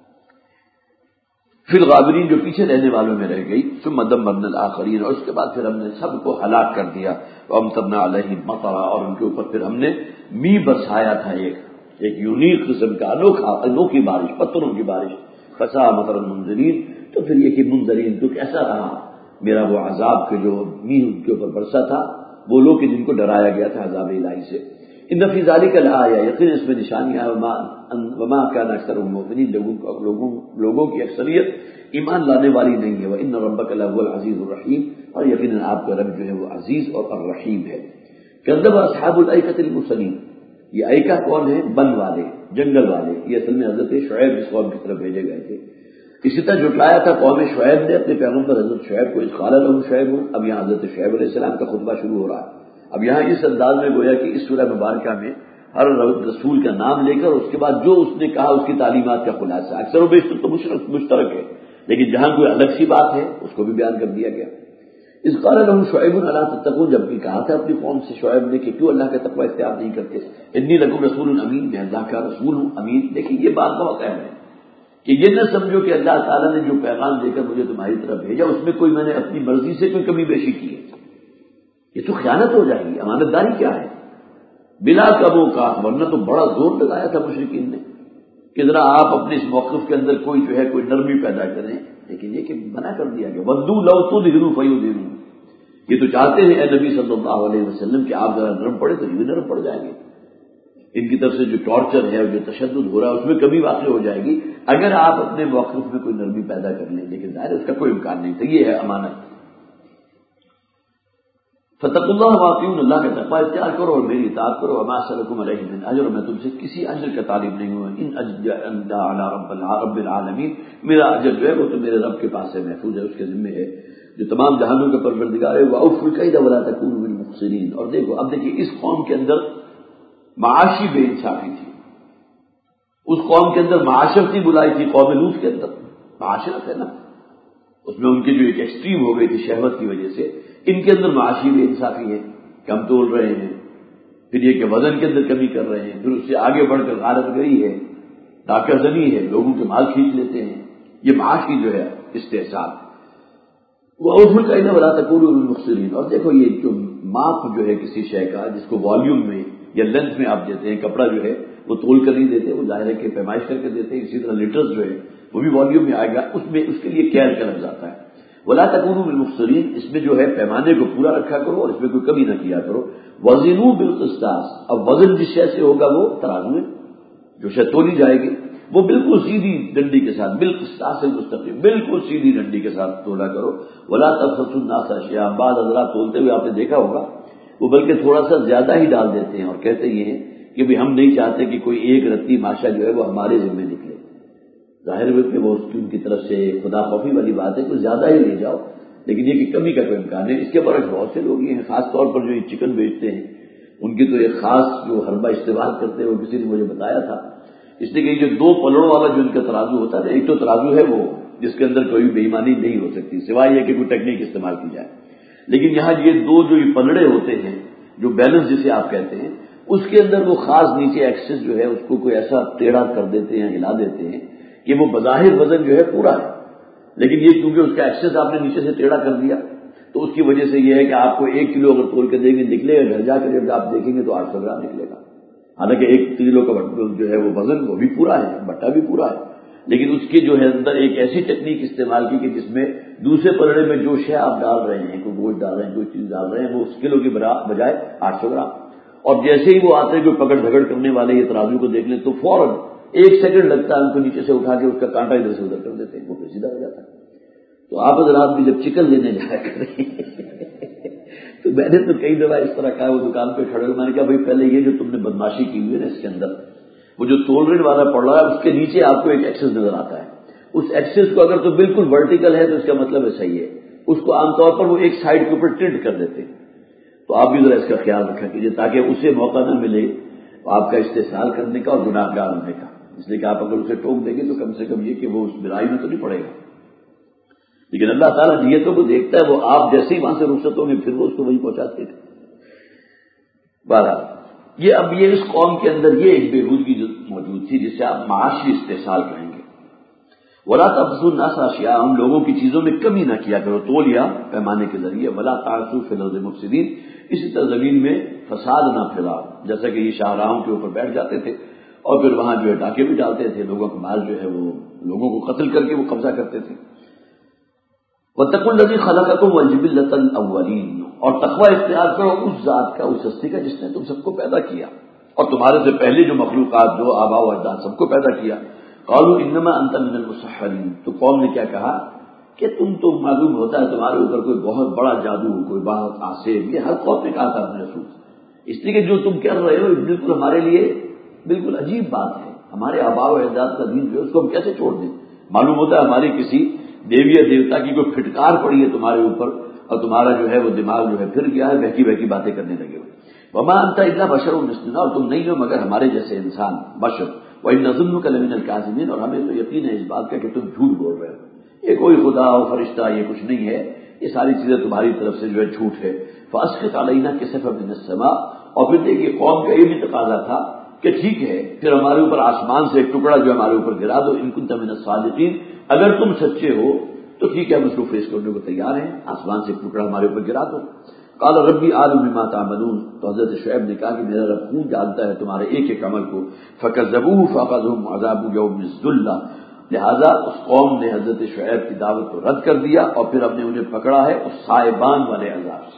فی الغابرین، جو پیچھے رہنے والوں میں رہ گئی۔ ثم دمرنا الآخرین، اور اس کے بعد پھر ہم نے سب کو ہلاک کر دیا۔ وامطرنا علیہم مطرا، اور ان کے اوپر پھر ہم نے می برسایا تھا، ایک ایک یونیک قسم کا انوکھا انوکھی بارش، پتھروں کی بارش۔ فساء مطر المنذرین، تو پھر یہ کہ منذرین تو کیسا رہا میرا وہ عذاب کے جو می ان کے اوپر برسا تھا، وہ لوگ کہ جن کو ڈرایا گیا تھا عذاب الہی سے۔ ان فی ذلک لآیہ، یقین اس میں نشانیاں ہیں۔ وما کان اکثرهم مؤمنین، لوگوں لوگوں لوگوں کی اکثریت ایمان لانے والی نہیں ہے۔ وان ربک لهو العزیز الرحیم، اور یقیناً آپ کا رب جو ہے وہ عزیز اور الرحیم ہے۔ کذب اصحاب الایکۃ المرسلین، یہ ایکا کون ہے؟ بن والے، جنگل والے، یہ اصل میں حضرت شعیب جس قوم کی طرف بھیجے گئے تھے۔ اسی طرح جھٹلایا تھا قوم شعیب نے اپنے پیغمبر حضرت شعیب کو، اذ قال لهم شعیب، اب یہاں حضرت شعیب علیہ السلام کا خطبہ شروع ہو رہا ہے۔ اب یہاں اس انداز میں گویا کہ اس سورہ مبارکہ میں ہر رسول کا نام لے کر اس کے بعد جو اس نے کہا اس کی تعلیمات کا خلاصہ، اکثر و بیشتر تو مشترک ہے لیکن جہاں کوئی الگ سی بات ہے اس کو بھی بیان کر دیا گیا۔ اذ قال لهم شعیب الا تتقون، جبکہ کہا تھا اپنی قوم سے شعیب نے کہ کیوں اللہ کا تقوی اختیار نہیں کرتے۔ انی لکم رسول امین، میں اللہ کا رسول ہوں امین۔ دیکھیے یہ بات بہت اہم ہے کہ یہ نہ سمجھو کہ اللہ تعالیٰ نے جو پیغام دے کر مجھے تمہاری طرف بھیجا اس میں کوئی میں نے اپنی مرضی سے کوئی کمی بیشی کی ہے، یہ تو خیانت ہو جائے گی۔ امانت داری کیا ہے؟ بلا کم و کاف، ورنہ تو بڑا زور لگایا تھا مشرکین نے کہ ذرا آپ اپنے اس موقف کے اندر کوئی جو ہے کوئی نرمی پیدا کریں، لیکن یہ کہ منع کر دیا گیا۔ ودوا لو تدہنوا فیدہنون، یہ تو چاہتے ہیں اے نبی صلی اللہ علیہ وسلم کہ آپ ذرا نرم پڑے تو یہ بھی نرم پڑ جائیں گے۔ ان کی طرف سے جو ٹارچر ہے اور جو تشدد ہو رہا ہے اس میں کمی واقع ہو جائے گی اگر آپ اپنے موقف میں کوئی نرمی پیدا کر لیں، لیکن ظاہر اس کا کوئی امکان نہیں تھا۔ یہ ہے امانت۔ فتقوا اللہ واطیعون، اللہ کا تقوی اختیار کرو اور میری اطاعت کرو۔ وما اسألکم علیہ من اجر، میں تم سے کسی اجر کا طالب نہیں ہوں۔ ان اجر الا علی رب العالمین، میرا اجر جو ہے وہ تو میرے رب کے پاس ہے، محفوظ ہے، اس کے ذمہ ہے جو تمام جہانوں کا پروردگار ہے۔ وَأَوْفُوا الْكَيْلَ وَلَا تَكُونُوا مِنَ الْمُخْسِرِينَ، اور دیکھو اب دیکھیے اس قوم کے اندر معاشی بے انصافی تھی، اس قوم کے اندر معاشرتی بلائی تھی، قوم لوط کے اندر معاشرت ہے نا، اس میں ان کی جو ایک ایکسٹریم ہو گئی تھی شہوت کی وجہ سے، ان کے اندر معاشی بے انصافی ہے، کم تول رہے ہیں، پھر یہ کہ وزن کے اندر کمی کر رہے ہیں، پھر اس سے آگے بڑھ کر غارت گری ہے، ڈاکہ زنی ہے، لوگوں کے مال کھینچ لیتے ہیں، یہ معاشی جو ہے استحصال۔ وَأَوْفُوا الْكَيْلَ وَلَا تَكُونُوا مِنَ الْمُخْسِرِينَ، اور دیکھو یہ جو ماپ جو ہے کسی شے کا جس کو والیوم میں یا لینتھ میں آپ دیتے ہیں، کپڑا جو ہے وہ تول کر نہیں دیتے، وہ ظاہر ہے کہ پیمائش کر کے دیتے ہیں، اسی طرح لیٹرز جو ہے وہ بھی والیوم میں آئے گا، اس میں اس کے لیے کیل کا لفظ آتا ہے۔ وَلَا تَكُونُوا مِنَ الْمُخْسِرِينَ، اس میں جو ہے پیمانے کو پورا رکھا کرو اور اس میں کوئی کمی نہ کیا کرو۔ وَزِنُوا بِالْقِسْطَاسِ، اب وزن جس شے سے ہوگا وہ ترازو ہے، جو شے تولی جائے گی وہ بالکل سیدھی ڈنڈی کے ساتھ، بالقسطاس المستقیم، بالکل سیدھی ڈنڈی کے ساتھ تولا کرو۔ وَلَا تَبْخَسُوا النَّاسَ أَشْيَاءَهُمْ، بعض حضرات تولتے ہوئے آپ نے دیکھا ہوگا وہ بلکہ تھوڑا سا زیادہ ہی ڈال دیتے ہیں اور کہتے یہ ہیں کہ بھی ہم نہیں چاہتے کہ کوئی ایک رتی ماشا جو ہے وہ ہمارے ذمہ نکلے، ظاہر ہے کہ وہ ان کی طرف سے خدا خوفی والی بات ہے کہ زیادہ ہی لے جاؤ، لیکن یہ کہ کمی کا کوئی امکان ہے۔ اس کے برعکس بہت سے لوگ یہ ہیں، خاص طور پر جو یہ چکن بیچتے ہیں ان کی تو ایک خاص جو حربہ استعمال کرتے ہیں، وہ کسی نے مجھے بتایا تھا، اس لیے کہ جو دو پلڑوں والا جو ان کا ترازو ہوتا ہے، ایک تو ترازو ہے وہ جس کے اندر کوئی بے ایمانی نہیں ہو سکتی سوائے یہ کہ کوئی ٹیکنیک استعمال کی جائے، لیکن یہاں یہ دو جو یہ پلڑے ہوتے ہیں جو بیلنس جسے آپ کہتے ہیں، اس کے اندر وہ خاص نیچے ایکسس جو ہے اس کو کوئی ایسا ٹیڑھا کر دیتے ہیں، ہلا دیتے ہیں کہ وہ بظاہر وزن جو ہے پورا ہے، لیکن یہ کیونکہ اس کا ایکسس آپ نے نیچے سے ٹیڑھا کر دیا تو اس کی وجہ سے یہ ہے کہ آپ کو ایک کلو اگر تول کے دیں گے نکلے گا، گھر جا کر جب آپ دیکھیں گے تو آٹھ سو گرام نکلے گا. حالانکہ ایک کلو کا جو ہے وہ وزن وہ بھی پورا ہے، بٹا بھی پورا ہے، لیکن اس کے جو ہے اندر ایک ایسی ٹیکنیک استعمال کی کہ جس میں دوسرے پلڑے میں جو شے آپ ڈال رہے ہیں، کوئی گوشت ڈال رہے ہیں، کوئی چیز ڈال رہے ہیں، وہ اس کلو کی بجائے آٹھ سو گرام. اور جیسے ہی وہ آتے ہیں کوئی پکڑ دھگڑ کرنے والے یہ ترازو کو دیکھ لیں تو فوراً ایک سیکنڈ لگتا ہے ان کو نیچے سے اٹھا کے اس کا کانٹا ادھر سے ادھر کر دیتے ہیں، وہ پھر سیدھا ہو جاتا ہے. تو آپ حضرات بھی جب چکن لینے جایا کریں تو میں نے تو کئی دفعہ اس طرح کہا، وہ دکان پہ کھڑے ہوئے، میں نے کہا بھائی پہلے یہ جو تم نے بدماشی کی ہوئی ہے نا اس کے اندر وہ جو تولنے والا پڑ رہا ہے اس کے نیچے آپ کو ایک ایکسس نظر آتا ہے. اس ایکسس کو اگر تو بالکل ورٹیکل ہے تو اس کا مطلب ہے صحیح ہے، اس کو عام طور پر وہ ایک سائڈ کے اوپر ٹلٹ کر دیتے ہیں. تو آپ بھی ذرا اس کا خیال رکھا کیجیے تاکہ اسے موقع نہ ملے آپ کا استحصال کرنے کا اور گناہ گار ہونے کا. اس لیے کہ آپ اگر اسے ٹوک دیں گے تو کم سے کم یہ کہ وہ اس برائی میں تو نہیں پڑے گا. لیکن اللہ تعالیٰ نیتوں کو دیکھتا ہے، وہ آپ جیسے ہی وہاں سے رخصت ہوں گے پھر وہ اس کو وہی پہنچاتے تھے. بہرحال یہ اب یہ اس قوم کے اندر یہ ایک بےہودگی جو موجود تھی جسے آپ معاشی استحصال کہیں گے. ولا تبذوا الناس اشیاء، ہم لوگوں کی چیزوں میں کمی نہ کیا کرو تولیا پیمانے کے ذریعے. ولا تعثوا فی الارض مفسدین، اسی طرح زمین میں فساد نہ پھیلاؤ. جیسا کہ یہ شاہراہوں کے اوپر بیٹھ جاتے تھے اور پھر وہاں جو ہے ڈاکے بھی ڈالتے تھے، لوگوں کا مال جو ہے وہ لوگوں کو قتل کر کے وہ قبضہ کرتے تھے. واتقوا الذی خلقکم والجبلۃ الاولین، اور تقوی اختیار کرو اس ذات کا، اس ہستی کا جس نے تم سب کو پیدا کیا اور تمہارے سے پہلے جو مخلوقات جو آباء و اجداد سب کو پیدا کیا. قالوا انما انت من المسحرین، تو قوم نے کیا کہا کہ تم تو معلوم ہوتا ہے تمہارے اوپر کوئی بہت بڑا جادو، کوئی بہت آسیب. یہ ہر قوم نے کہا تھا اپنے رسول، اس لیے کہ جو تم کر رہے ہو بالکل ہمارے لیے بالکل عجیب بات ہے. ہمارے آباء و اجداد کا دین جو ہے اس کو ہم کیسے چھوڑ دیں؟ معلوم ہوتا ہے ہماری کسی دیوی یا دیوتا کی کوئی پھٹکار پڑی ہے تمہارے اوپر اور تمہارا جو ہے وہ دماغ جو ہے پھر گیا ہے، بہکی بہکی باتیں کرنے لگے ہو. وما انت الا بشر مثلنا، اور تم نہیں ہو مگر ہمارے جیسے انسان بشر. وان نظنک لمن الکاذبین، اور ہمیں تو یقین ہے اس بات کا کہ تم جھوٹ بول رہے ہو. یہ کوئی خدا اور فرشتہ یہ کچھ نہیں ہے، یہ ساری چیزیں تمہاری طرف سے جو ہے جھوٹ ہے. فاسقط علینا کسفا من السماء، اور پھر دیکھیے قوم کا یہ بھی تقاضا تھا کہ ٹھیک ہے پھر ہمارے اوپر آسمان سے ایک ٹکڑا جو ہمارے اوپر گرا دو، ان کنت من الصادقین، اگر تم سچے ہو تو ٹھیک ہے ہم اس کو فیس کرنے کو تیار ہیں، آسمان سے ایک ٹکڑا ہمارے اوپر گرا دو. قال ربی اعلم بما تعملون، تو حضرت شعیب نے کہا کہ میرا رب خوب جانتا ہے تمہارے ایک ایک عمل کو. فکذبوه فاخذهم عذاب یوم الذلہ، لہذا اس قوم نے حضرت شعیب کی دعوت کو رد کر دیا اور پھر ہم نے انہیں پکڑا ہے اس صائبان والے عذاب سے.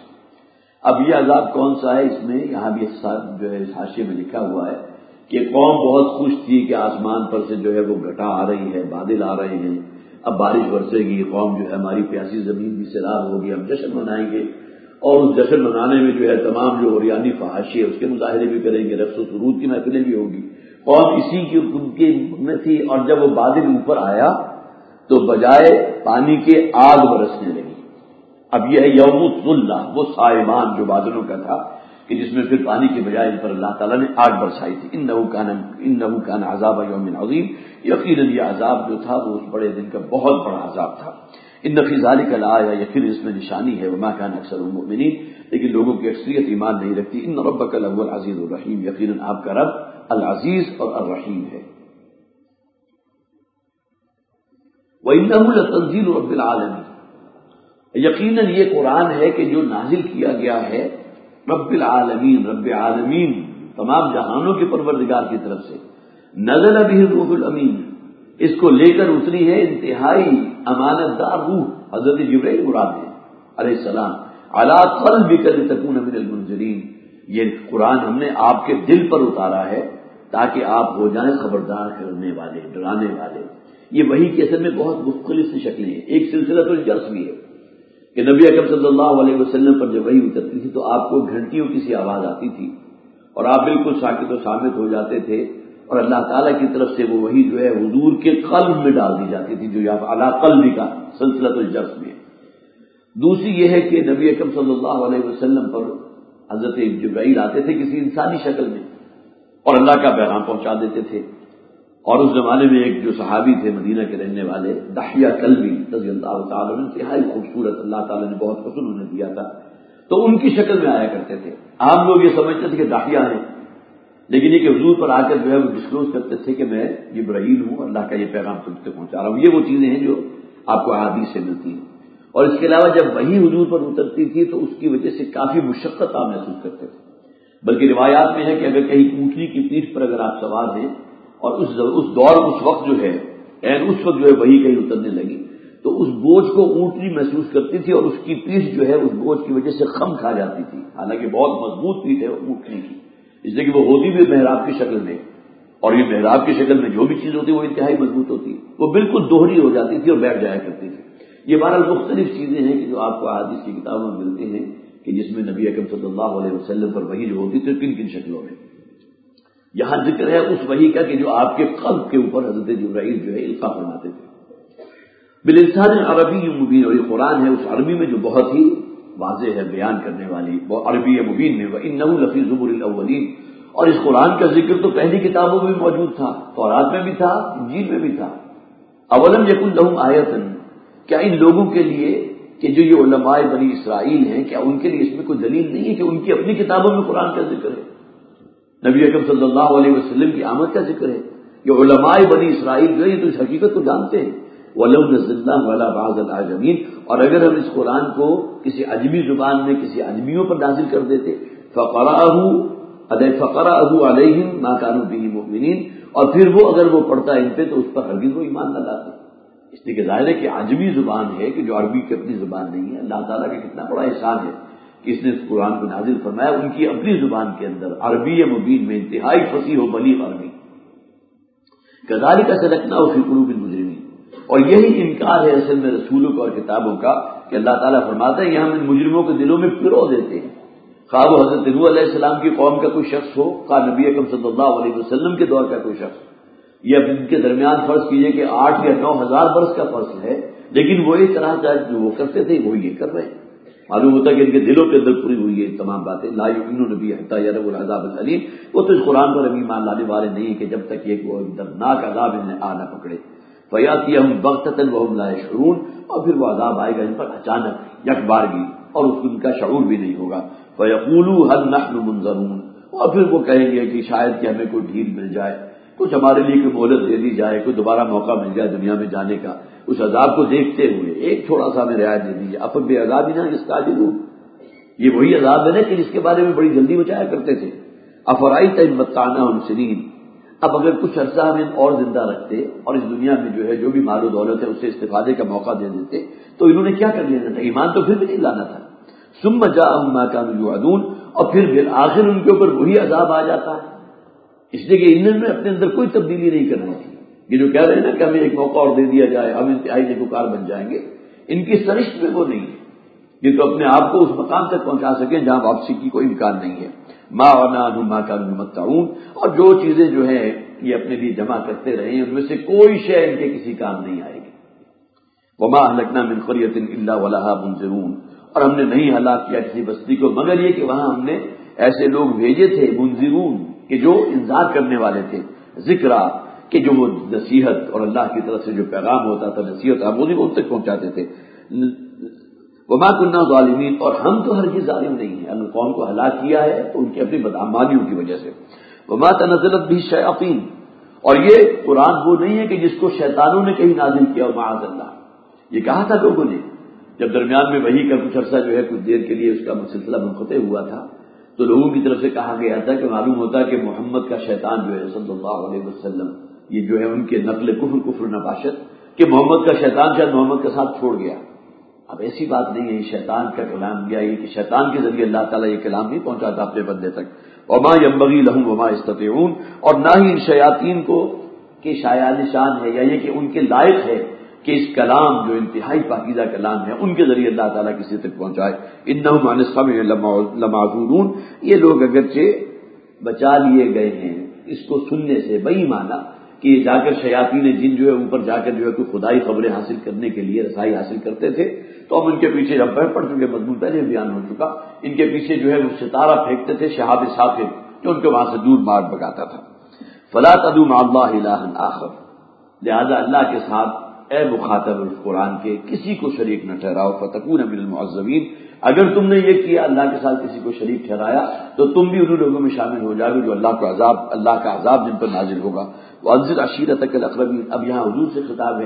اب یہ عذاب کون سا ہے؟ اس میں یہاں بھی جو ہے حاشیے میں لکھا ہوا ہے کہ قوم بہت خوش تھی کہ آسمان پر سے جو ہے وہ گھٹا آ رہی ہے، بادل آ رہے ہیں، اب بارش برسے گی، قوم جو ہے ہماری پیاسی زمین بھی سیراب ہوگی، ہم جشن منائیں گے. اور اس جشن منانے میں جو ہے تمام جو اوریانی فحاشی ہے اس کے مظاہرے بھی کریں گے، رقص و سرود کی محفلیں بھی ہوگی. قوم اسی کی ان کی میں تھی. اور جب وہ بادل اوپر آیا تو بجائے پانی کے آگ برسنے لگی. اب یہ ہے یوم الذلہ، وہ صائبان جو بادلوں کا تھا کہ جس میں پھر پانی کے بجائے ان پر اللہ تعالیٰ نے آگ برسائی تھی. انہ کان انہ کان عذاب یوم عظیم، یقیناً یہ عذاب جو تھا وہ اس بڑے دن کا بہت بڑا عذاب تھا. ان فی ذلک لآیہ، یقین اس میں نشانی ہے. وما کان اکثر المؤمنین، لیکن لوگوں کی اکثریت ایمان نہیں رکھتی. ان ربک لہو العزیز الرحیم، یقیناً آپ کا رب العزیز اور الرحیم ہے. وانہ لتنزیل رب العالمین، یقیناً یہ قرآن ہے کہ جو نازل کیا گیا ہے رب العالمین، رب عالمین تمام جہانوں کے پروردگار کی طرف سے. نزل به الروح الامین، اس کو لے کر اتری ہے انتہائی امانت دار روح حضرت جبرائیل مراد ہے علیہ السلام. علی قلبک لتکون من المنذرین، یہ قرآن ہم نے آپ کے دل پر اتارا ہے تاکہ آپ ہو جائیں خبردار کرنے والے، ڈرانے والے. یہ وحی کے اصل میں بہت مختلف سی شکلیں ہیں. ایک سلسلہ تو الجرس بھی ہے کہ نبی اکرم صلی اللہ علیہ وسلم پر جب وحی اترتی تھی تو آپ کو گھنٹیوں کی سی آواز آتی تھی اور آپ بالکل ساکت و صامت ہو جاتے تھے اور اللہ تعالیٰ کی طرف سے وہ وحی جو ہے حضور کے قلب میں ڈال دی جاتی تھی، جو یہاں علی قلبی کا سلسلہ الجرس میں. دوسری یہ ہے کہ نبی اکرم صلی اللہ علیہ وسلم پر حضرت جبرائیل آتے تھے کسی انسانی شکل میں اور اللہ کا پیغام پہنچا دیتے تھے. اور اس زمانے میں ایک جو صحابی تھے مدینہ کے رہنے والے دحیہ کلبی رضی اللہ تعالیٰ عنہ، انتہائی خوبصورت، اللہ تعالیٰ نے بہت حسن انہیں دیا تھا، تو ان کی شکل میں آیا کرتے تھے. عام لوگ یہ سمجھتے تھے کہ دحیہ ہیں، لیکن یہ کہ حضور پر آ کر جو ہے وہ ڈسکلوز کرتے تھے کہ میں جبرائیل ہوں، اللہ کا یہ پیغام تم تک پہنچا رہا ہوں. یہ وہ چیزیں ہیں جو آپ کو احادیث سے ملتی ہیں. اور اس کے علاوہ جب وہی حضور پر اترتی تھی تو اس کی وجہ سے کافی مشقت آپ محسوس کرتے تھے. بلکہ روایات میں ہے کہ اگر کہیں اونٹنی کی پیٹھ پر اگر آپ سوار ہیں اور اس اس دور اس وقت جو ہے این اس وقت جو ہے وہی کہیں اترنے لگی تو اس بوجھ کو اونٹنی محسوس کرتی تھی اور اس کی پیٹھ جو ہے اس بوجھ کی وجہ سے خم کھا جاتی تھی. حالانکہ بہت مضبوط پیٹھ ہے اونٹنی کی، اس لیے کہ وہ ہوتی بھی محراب کی شکل میں، اور یہ محراب کی شکل میں جو بھی چیز ہوتی ہے وہ انتہائی مضبوط ہوتی ہے، وہ بالکل دوہری ہو جاتی تھی اور بیٹھ جایا کرتی تھی. یہ بہرحال مختلف چیزیں ہیں کہ جو آپ کو احادیث کی کتابوں میں ملتے ہیں کہ جس میں نبی اکرم صلی اللہ علیہ وسلم پر وحی جو ہوتی تھی کن کن شکلوں میں. یہاں ذکر ہے اس وحی کا کہ جو آپ کے قلب کے اوپر حضرت جبرائیل جو ہے القاء فرماتے تھے. باللسان عربی مبین، اور یہ قرآن ہے اس عربی میں جو بہت ہی واضح ہے بیان کرنے والی، وہ عربی مبین میں وَإِنَّهُ لَفِي زُبُرِ الْأَوَّلِينَ. اور اس قرآن کا ذکر تو پہلی کتابوں میں بھی موجود تھا، تورات میں بھی تھا، انجیل میں بھی تھا. اولم یکن لہم آیۃ، کیا ان لوگوں کے لیے کہ جو یہ علماء بنی اسرائیل ہیں کیا ان کے لیے اس میں کوئی دلیل نہیں ہے کہ ان کی اپنی کتابوں میں قرآن کا ذکر ہے، نبی اکرم صلی اللہ علیہ وسلم کی آمد کا ذکر ہے. یہ علماء بنی اسرائیل جو ہے یہ تو اس حقیقت کو جانتے ہیں. وَلَوْ نَزَّلْنَاهُ عَلَىٰ بَعْضِ الْأَعْجَمِينَ، اور اگر ہم اس قرآن کو کسی عجمی زبان میں کسی عجمیوں پر نازل کر دیتے فَقَرَأَهُ اَدَيْ فَقَرَأَهُ عَلَيْهِمْ مَا كَانُوا بِهِ مُؤْمِنِينَ، اور پھر وہ اگر وہ پڑھتا ان پہ تو اس پر ہرگز وہ ایمان نہ لاتے. اس لیے کہ ظاہر ہے کہ عجمی زبان ہے کہ جو عربی کی اپنی زبان نہیں ہے. اللہ تعالیٰ کا کتنا بڑا احسان ہے کہ اس نے اس قرآن کو نازل فرمایا ان کی اپنی زبان کے اندر عربی مبین میں انتہائی فصیح و بلیغ عربی. كَذَلِكَ سَلَكْنَاهُ فِي قُلُوبِ الْمُجْرِمِينَ. اور یہی انکار ہے اصل میں رسولوں کا اور کتابوں کا کہ اللہ تعالیٰ فرماتا ہے یہ ہم ان مجرموں کے دلوں میں پرو دیتے ہیں. خواہ وہ حضرت نوح علیہ السلام کی قوم کا کوئی شخص ہو، خواہ نبی اکرم صلی اللہ علیہ وسلم کے دور کا کوئی شخص. یہ اب ان کے درمیان فرض کیجئے کہ آٹھ یا نو ہزار برس کا فرض ہے، لیکن وہی طرح جو وہ کرتے تھے وہ یہ کر رہے ہیں. معلوم ہوتا ہے کہ ان کے دلوں کے اندر پوری ہوئی ہے تمام باتیں. لا یؤمنون بہ حتی یروا العذاب الالم. وہ تو اس قرآن پر ابھی ایمان لانے والے نہیں ہیں کہ جب تک یہ وہ دردناک عذاب انہیں آ نہ پکڑے. فیاتیہم بغتۃ وہم لا یشعرون، اور پھر وہ عذاب آئے گا ان پر اچانک یک بارگی اور اس ان کا شعور بھی نہیں ہوگا. فیقولوا هل نحن منظرون، اور پھر وہ کہیں گے کہ شاید کہ ہمیں کوئی ڈھیل مل جائے، کچھ ہمارے لیے کوئی مہلت دے دی جائے، کوئی دوبارہ موقع مل جائے دنیا میں جانے کا. اس عذاب کو دیکھتے ہوئے ایک تھوڑا سا ہمیں رعایت دے دیجیے. اپن بے عذاب نہ استعجلون، یہ وہی عذاب ہے نا کہ جس کے بارے میں بڑی جلدی بچایا کرتے تھے. افرائیت ان متعناہم سنین، اب اگر کچھ عرصہ ہمیں اور زندہ رکھتے اور اس دنیا میں جو ہے جو بھی مال و دولت ہے اس سے استفادے کا موقع دے دیتے تو انہوں نے کیا کر لینا تھا، ایمان تو پھر بھی نہیں لانا تھا. ثم جاءہم ما كانوا یوعدون، اور پھر بالآخر ان کے اوپر وہی عذاب آ جاتا ہے. اس لیے کہ انہوں نے اپنے اندر کوئی تبدیلی نہیں کرنی تھی. یہ جو کہہ رہے ہیں نا کہ ہمیں ایک موقع اور دے دیا جائے ہم انتہائی نیکوکار بن جائیں گے، ان کی سرشت میں وہ نہیں ہے. یہ تو اپنے آپ کو اس مقام تک پہنچا سکیں جہاں واپسی کی کوئی امکان نہیں ہے. ما عنہم ما كانوا یمتعون، اور جو چیزیں جو ہیں یہ اپنے لیے جمع کرتے رہے ہیں ان میں سے کوئی شے ان کے کسی کام نہیں آئے گی. وما اہلکنا من قریۃ الا ولہا منذرون، اور ہم نے نہیں ہلاک کیا کسی بستی کو مگر یہ کہ وہاں ہم نے ایسے لوگ بھیجے تھے منذرون کہ جو انذار کرنے والے تھے، ذکرا کہ جو وہ نصیحت اور اللہ کی طرف سے جو پیغام ہوتا تھا نصیحت ہم وہ ان تک پہنچاتے تھے. وما كنا ظالمین، اور ہم تو ہرگز ظالم نہیں ہیں. اگر قوم کو ہلاک کیا ہے تو ان کی اپنی بدعمالیوں کی وجہ سے. وما تنزلت به الشیاطین، اور یہ قرآن وہ نہیں ہے کہ جس کو شیطانوں نے کہیں نازل کیا معاذ اللہ. یہ کہا تھا لوگوں نے جب درمیان میں وحی کا کچھ عرصہ جو ہے کچھ دیر کے لیے اس کا سلسلہ منقطع ہوا تھا تو لوگوں کی طرف سے کہا گیا تھا کہ معلوم ہوتا ہے کہ محمد کا شیطان جو ہے صلی اللہ علیہ وسلم، یہ جو ہے ان کے نقل کفر کفر نباشت کہ محمد کا شیطان شاید محمد کا ساتھ چھوڑ گیا. اب ایسی بات نہیں ہے، یہ شیطان کا کلام گیا یہ کہ شیطان کے ذریعے اللہ تعالیٰ یہ کلام نہیں پہنچاتا اپنے بندے تک. وما ينبغي لهم وما يستطيعون، اور نہ ہی ان شیاطین کو کہ شایان شان ہے یا یہ کہ ان کے لائق ہے کہ اس کلام جو انتہائی پاکیزہ کلام ہے ان کے ذریعے اللہ تعالیٰ کسی تک پہنچائے. انہم عن السمع لمعذورون، یہ لوگ اگرچہ بچا لیے گئے ہیں اس کو سننے سے. بئی معنی کہ جا کر شیاطین جن جو ہے اوپر جا کر جو ہے کوئی خدائی خبریں حاصل کرنے کے لیے رسائی حاصل کرتے تھے تو ہم ان کے پیچھے جب پڑھ چکے مضمون پہلے بیان ہو چکا، ان کے پیچھے جو ہے وہ ستارہ پھینکتے تھے شہاب ثاقب جو ان کو وہاں سے دور مار بگاتا تھا. فلا تدعو مع اللہ الہا آخر، لہذا اللہ کے ساتھ اے مخاطب اس قرآن کے کسی کو شریک نہ ٹھہراؤ. فتکون من المعذبین، اگر تم نے یہ کیا اللہ کے ساتھ کسی کو شریک ٹھہرایا تو تم بھی ان لوگوں میں شامل ہو جاؤ گے جو اللہ کا عذاب اللہ کا عذاب جن پر نازل ہوگا. وانذر عشیرتک الاقربین، اب یہاں حضور سے خطاب ہے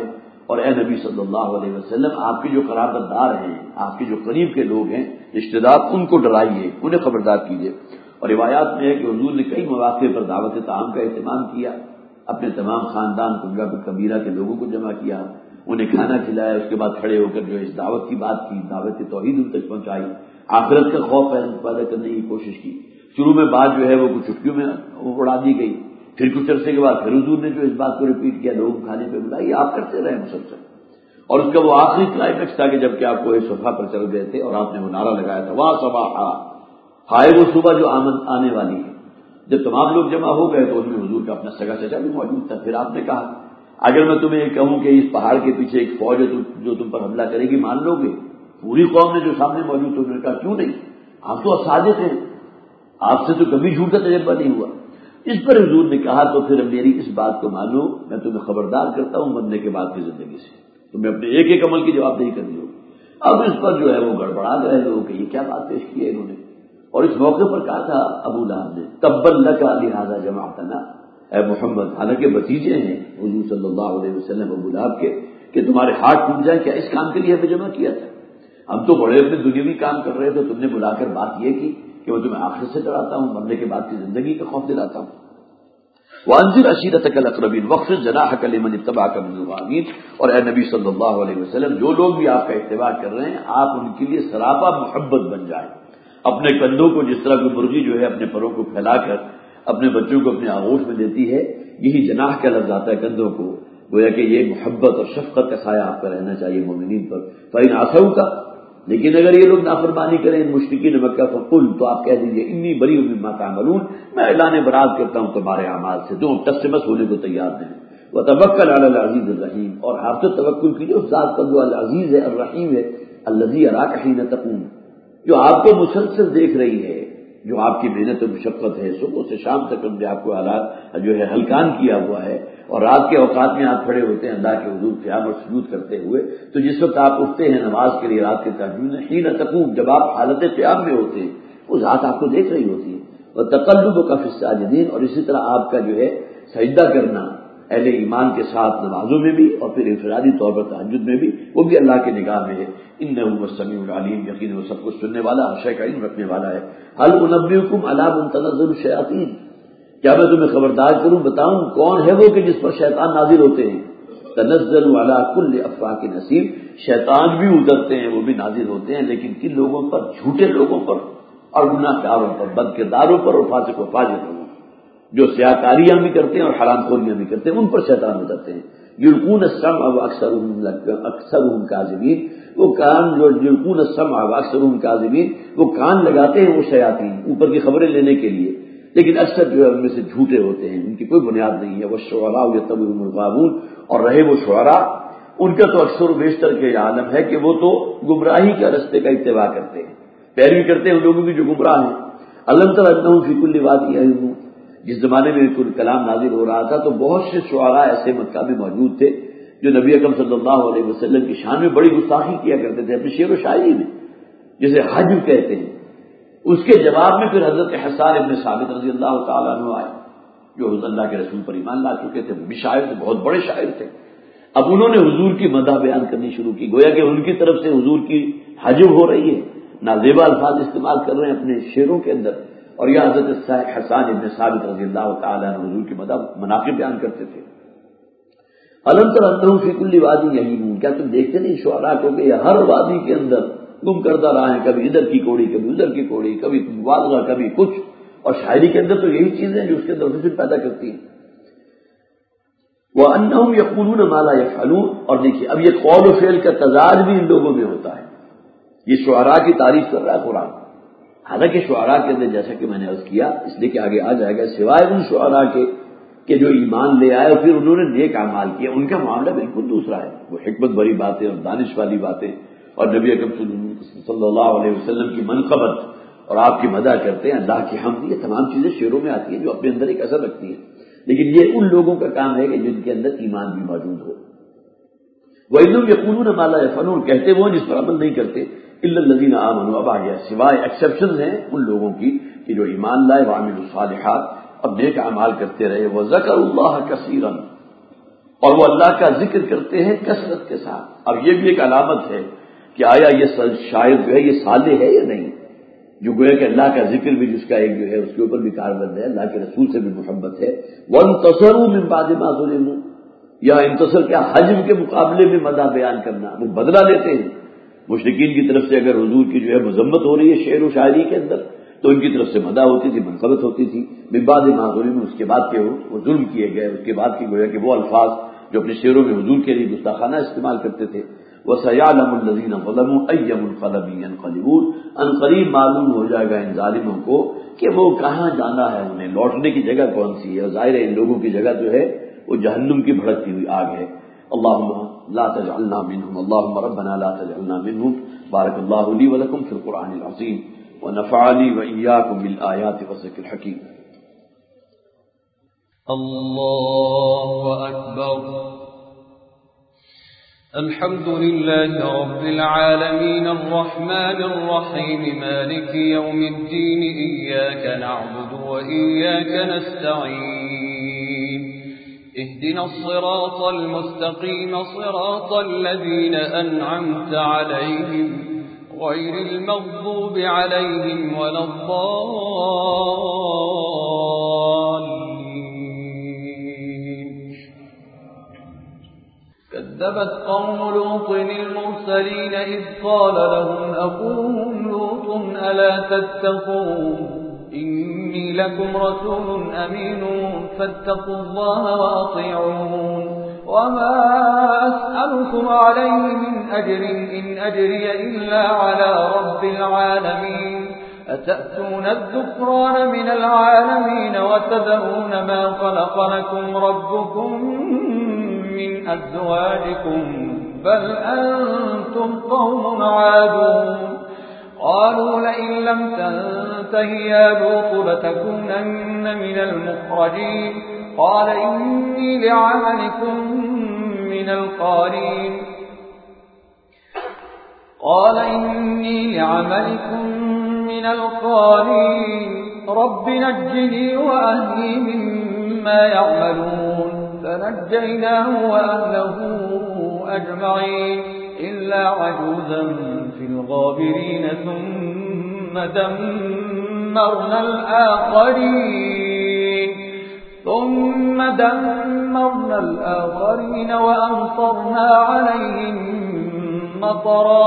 اور اے نبی صلی اللہ علیہ وسلم آپ کے جو قرابت دار ہیں، آپ کے جو قریب کے لوگ ہیں، رشتہ دار، ان کو ڈرائیے، انہیں خبردار کیجیے۔ اور روایات میں ہے کہ حضور نے کئی مواقع پر دعوت طعام کا اہتمام کیا، اپنے تمام خاندان کنگا کبیرہ کے لوگوں کو جمع کیا، انہیں کھانا کھلایا، اس کے بعد کھڑے ہو کر جو اس دعوت کی بات کی، دعوت توحید ان تک پہنچائی، آخرت کا خوف پیدا کرنے کی کوشش کی۔ شروع میں بات جو ہے وہ کچھ چٹکیوں میں اڑا دی گئی، پھر کچھ عرصے کے بعد پھر حضور نے جو اس بات کو ریپیٹ کیا، لوگ کھانے پہ بلائی، آپ کرتے رہے مسلسل۔ اور اس کا وہ آخری کلائمیکس تھا کہ جب کہ آپ کو اس صفحہ پر چل گئے تھے اور آپ نے وہ نعرہ لگایا تھا، واہ صباحا، ہائے وہ صبح جو آنے والی ہے۔ جب تمام لوگ جمع ہو گئے تو ان میں حضور کا اپنا سگا چچا بھی موجود تھا۔ پھر آپ نے کہا اگر میں تمہیں یہ کہوں کہ اس پہاڑ کے پیچھے ایک فوج ہے جو تم پر حملہ کرے گی، مان لو گے؟ پوری قوم نے جو سامنے موجود تھے انہوں نے کہا کیوں نہیں، آپ تو صادق ہیں، آپ سے تو کبھی جھوٹ کا تجربہ نہیں ہوا۔ اس پر حضور نے کہا تو پھر میری اس بات کو مانو، میں تمہیں خبردار کرتا ہوں مرنے کے بعد کی زندگی سے، تمہیں اپنے ایک ایک عمل کی جواب دہی کرنی ہوگی۔ اب اس پر جو ہے وہ گڑبڑا گئے لوگ کہ یہ کیا بات پیش کی ہے انہوں نے، اور اس موقع پر کہا تھا ابو لہب نے تبا لک لہذا جمعتنا، اے محمد، حالانکہ بھتیجے ہیں حضور صلی اللہ علیہ وسلم ابو لہب کے، کہ تمہارے ہاتھ ٹوٹ جائیں، کیا اس کام کے لیے ہمیں جمع کیا تھا؟ ہم تو بڑے اپنے دنیاوی کام کر رہے تھے، تم نے بلا کر بات یہ کی کہ وہ تمہیں آخرت سے ڈراتا ہوں، مرنے کے بعد کی زندگی کا خوف دلاتا ہوں۔ وانذر عشیرتک الاقربین واخفض جناحک لمن اتبعک من الغاوین، اور اے نبی صلی اللہ علیہ وسلم جو لوگ بھی آپ کا اتباع کر رہے ہیں آپ ان کے لیے سراپا محبت بن جائیں، اپنے کندھوں کو جس طرح کوئی مرغی جو ہے اپنے پروں کو پھیلا کر اپنے بچوں کو اپنے آغوش میں دیتی ہے، یہی جناح کا لفظ آتا ہے کندھوں کو، گویا کہ یہ محبت اور شفقت کا سایہ آپ کا رہنا چاہیے مومنین پر۔ فإن عصوک، لیکن اگر یہ لوگ نافرمانی کریں مشرکین مکہ، فقل، تو آپ کہہ دیجئے انی بریء مما تعملون، میں اعلان برات کرتا ہوں تمہارے اعمال سے، جو ٹس سے مس ہونے کو تیار نہیں۔ وتوکل علی العزیز الرحیم، اور آپ تو توکل کیجیے اس ذات پر جو العزیز ہے الرحیم ہے، الذی یراک حین تقوم، جو آپ کو مسلسل دیکھ رہی ہے، جو آپ کی محنت و مشقت ہے، صبح سے شام تک ہم نے آپ کو حالات جو ہے ہلکان کیا ہوا ہے، اور رات کے اوقات میں آپ کھڑے ہوتے ہیں اللہ کے حضور قیام اور سجود کرتے ہوئے، تو جس وقت آپ اٹھتے ہیں نماز کے لیے رات کے تہجد میں، حین تقوم، جب آپ حالت قیام میں ہوتے ہیں، وہ ذات آپ کو دیکھ رہی ہوتی ہے۔ وتقلبک فی الساجدین، اور اسی طرح آپ کا جو ہے سجدہ کرنا اہل ایمان کے ساتھ نمازوں میں بھی اور پھر انفرادی طور پر تہجد میں بھی، وہ بھی اللہ کی نگاہ میں ہے۔ انہ هو السمیع العلیم، یقیناً وہ سب کچھ سننے والا، ہر شے کا علم رکھنے والا ہے۔ هل انبئکم علی من تنزل الشیاطین، کیا میں تمہیں خبردار کروں، بتاؤں کون ہے وہ کہ جس پر شیطان نازل ہوتے ہیں؟ تنزل علی کل افاک نثیم، شیطان بھی اترتے ہیں، وہ بھی نازل ہوتے ہیں، لیکن کن لوگوں پر؟ جھوٹے لوگوں پر اور گناہ گاروں پر، بد کرداروں پر اور فاسق و فاجر لوگوں پر، جو سیاکاریاں بھی کرتے ہیں اور حرام خوریاں بھی کرتے ہیں، ان پر شیطان اترتے ہیں۔ یلقون السمع واکثرهم اکثرهم کاذبین، وہ کان جو یلقون السمع واکثرهم کاذبین، وہ کان لگاتے ہیں وہ شیاطین اوپر کی خبریں لینے کے لیے، لیکن اکثر جو ہے ان میں سے جھوٹے ہوتے ہیں، ان کی کوئی بنیاد نہیں ہے۔ والشعراء یتبعهم الغاوون، اور رہے وہ شعراء، ان کا تو اکثر و بیشتر کے عالم ہے کہ وہ تو گمراہی کا رستے کا اتباع کرتے ہیں، پیروی کرتے ہیں ان لوگوں کی جو گمراہ ہیں۔ الم تر انہم فی کل وادی یہیمون، جس زمانے میں کل کلام نازل ہو رہا تھا تو بہت سے شعراء ایسے مکہ میں موجود تھے جو نبی اکرم صلی اللہ علیہ وسلم کی شان میں بڑی گستاخی کیا کرتے تھے اپنی شعر و شاعری میں، جسے حج کہتے ہیں۔ اس کے جواب میں پھر حضرت حسان ابن ثابت رضی اللہ تعالیٰ عنہ آئے، جو حضرت اللہ کے رسول پر ایمان لا چکے تھے، وہ بھی شاعر تھے، بہت بڑے شاعر تھے۔ اب انہوں نے حضور کی مدح بیان کرنی شروع کی، گویا کہ ان کی طرف سے حضور کی حجب ہو رہی ہے، نازیبا الفاظ استعمال کر رہے ہیں اپنے شعروں کے اندر، اور یہ حضرت حسان ابن ثابت رضی اللہ تعالیٰ عنہ حضور کی مدح مناقب بیان کرتے تھے۔ الم تر انہم فی کل وادی یہیمون، کیا تم دیکھتے نہیں شعراء کو کہ یہ ہر وادی کے اندر گم کردہ رہے ہیں، کبھی ادھر کی کوڑی کبھی ادھر کی کوڑی، کبھی مبالغہ کبھی کچھ، اور شاعری کے اندر تو یہی چیزیں جو اس کے اندر حسن پیدا کرتی ہیں۔ وَأَنَّهُمْ يَقُولُونَ مَا لَا يَفْعَلُونَ، اور دیکھیے اب یہ قول و فعل کا تضاد بھی ان لوگوں میں ہوتا ہے، یہ شعراء کی تعریف کر رہا ہے قرآن، حالانکہ شعراء کے اندر جیسا کہ میں نے عرض کیا اس لیے کہ آگے آ جائے گا، سوائے ان شعراء کے کہ جو ایمان لے آئے اور پھر انہوں نے نیک اعمال کیا، ان کا معاملہ بالکل دوسرا ہے، وہ حکمت بھری باتیں اور دانش والی باتیں اور نبی اکرم صلی اللہ علیہ وسلم کی منقبت اور آپ کی مدح کرتے ہیں، اللہ کی حمد، یہ تمام چیزیں شعروں میں آتی ہیں جو اپنے اندر ایک اثر رکھتی ہیں، لیکن یہ ان لوگوں کا کام ہے کہ جن کے اندر ایمان بھی موجود ہو۔ وَإِنَّهُمْ يَقُولُونَ مَا لَا يَفْعَلُونَ، کہتے وہ جس پر عمل نہیں کرتے، إِلَّا الَّذِينَ آمَنُوا، اب آ گیا سوائے ایکسیپشن ہیں ان لوگوں کی کہ جو ایمان لائے وعملوا الصالحات، اب نیک اعمال کرتے رہے، وذکروا اللہ کثیرا، और वो अल्लाह का जिक्र करते हैं कसरत के साथ। अब ये भी एक अलामत है कि आया ये शायर जो है ये साले है या नहीं, जो गोया कि अल्लाह का जिक्र भी जिसका एक जो है उसके ऊपर भी कारबंद है, अल्लाह के रसूल से भी मोहब्बत है। वन तसरू मिन बाद मा ज़ुलिमू, या इंतसर क्या हज्म के मुकाबले में मदा बयान करना, वो बदला लेते हैं। मुशरिकीन की तरफ से अगर हुजूर की जो है मजम्मत हो रही है शेर व शायरी के अंदर, तो इनकी तरफ से मदा होती थी, मनकबत होती थी। मिन बाद मा ज़ुलिमू, उसके बाद के वो जुल्म किए गए, उसके बाद की गोया कि वो अल्फाज जो अपने शेरों में हुजूर के लिए गुस्ताखाना इस्तेमाल करते थे। वसयअलमुल लज़ीना ज़लमू अय्य मुनक़लबिन यनक़लिबून, अनक़रीब मालूम हो जाएगा इन जालिमों को कि वो कहां जाना है, उन्हें लौटने की जगह कौन सी है। जाहिर है इन लोगों की जगह जो है वो जहन्नुम की भड़कती हुई आग है। अल्लाहुम्मा ला तजअलना मिनहुम, अल्लाहुम्मा रब्बना ला तजअलना मिनहुम। बारकल्लाहु ली व लकुम फिल क़ुरआनिल अज़ीम व नफ़अनी व इय्याकुम बिल आयाति व ज़िक्रिल हकीम। अल्लाहु अकबर। अल्हम्दुलिल्लाहि रब्बिल आलमीन अर्रहमानिर रहीम मालिकि यौमिद्दीन इय्याका नअबुदु व इय्याका नस्तईन इहदिनस सिरातल मुस्तक़ीम सिरातल लज़ीना अनअमता अलैहिम गैरिल मग़्दूबि अलैहिम वलद्दाल्लीन। كذبت قوم لوط المرسلين إذ قال لهم أخوهم لوط ألا تتقون إني لكم رسول أمين فاتقوا الله وأطيعون وما أسألكم عليه من أجر إن أجري إلا على رب العالمين أتأتون الذكران من العالمين وتذرون ما خلق لكم ربكم من أزواجكم بل أنتم قوم عادون قالوا لئن لم تنته يا لوط لتكونن من المخرجين قال إني لعملكم من القالين قال إني لعملكم من القالين رب نجني وأهلي مما يعملون فنجيناه وأهله أجمعين إلا عجوزا في الغابرين ثم دمرنا الآخرين ثم دمرنا الآخرين وأمطرنا عليهم مطرا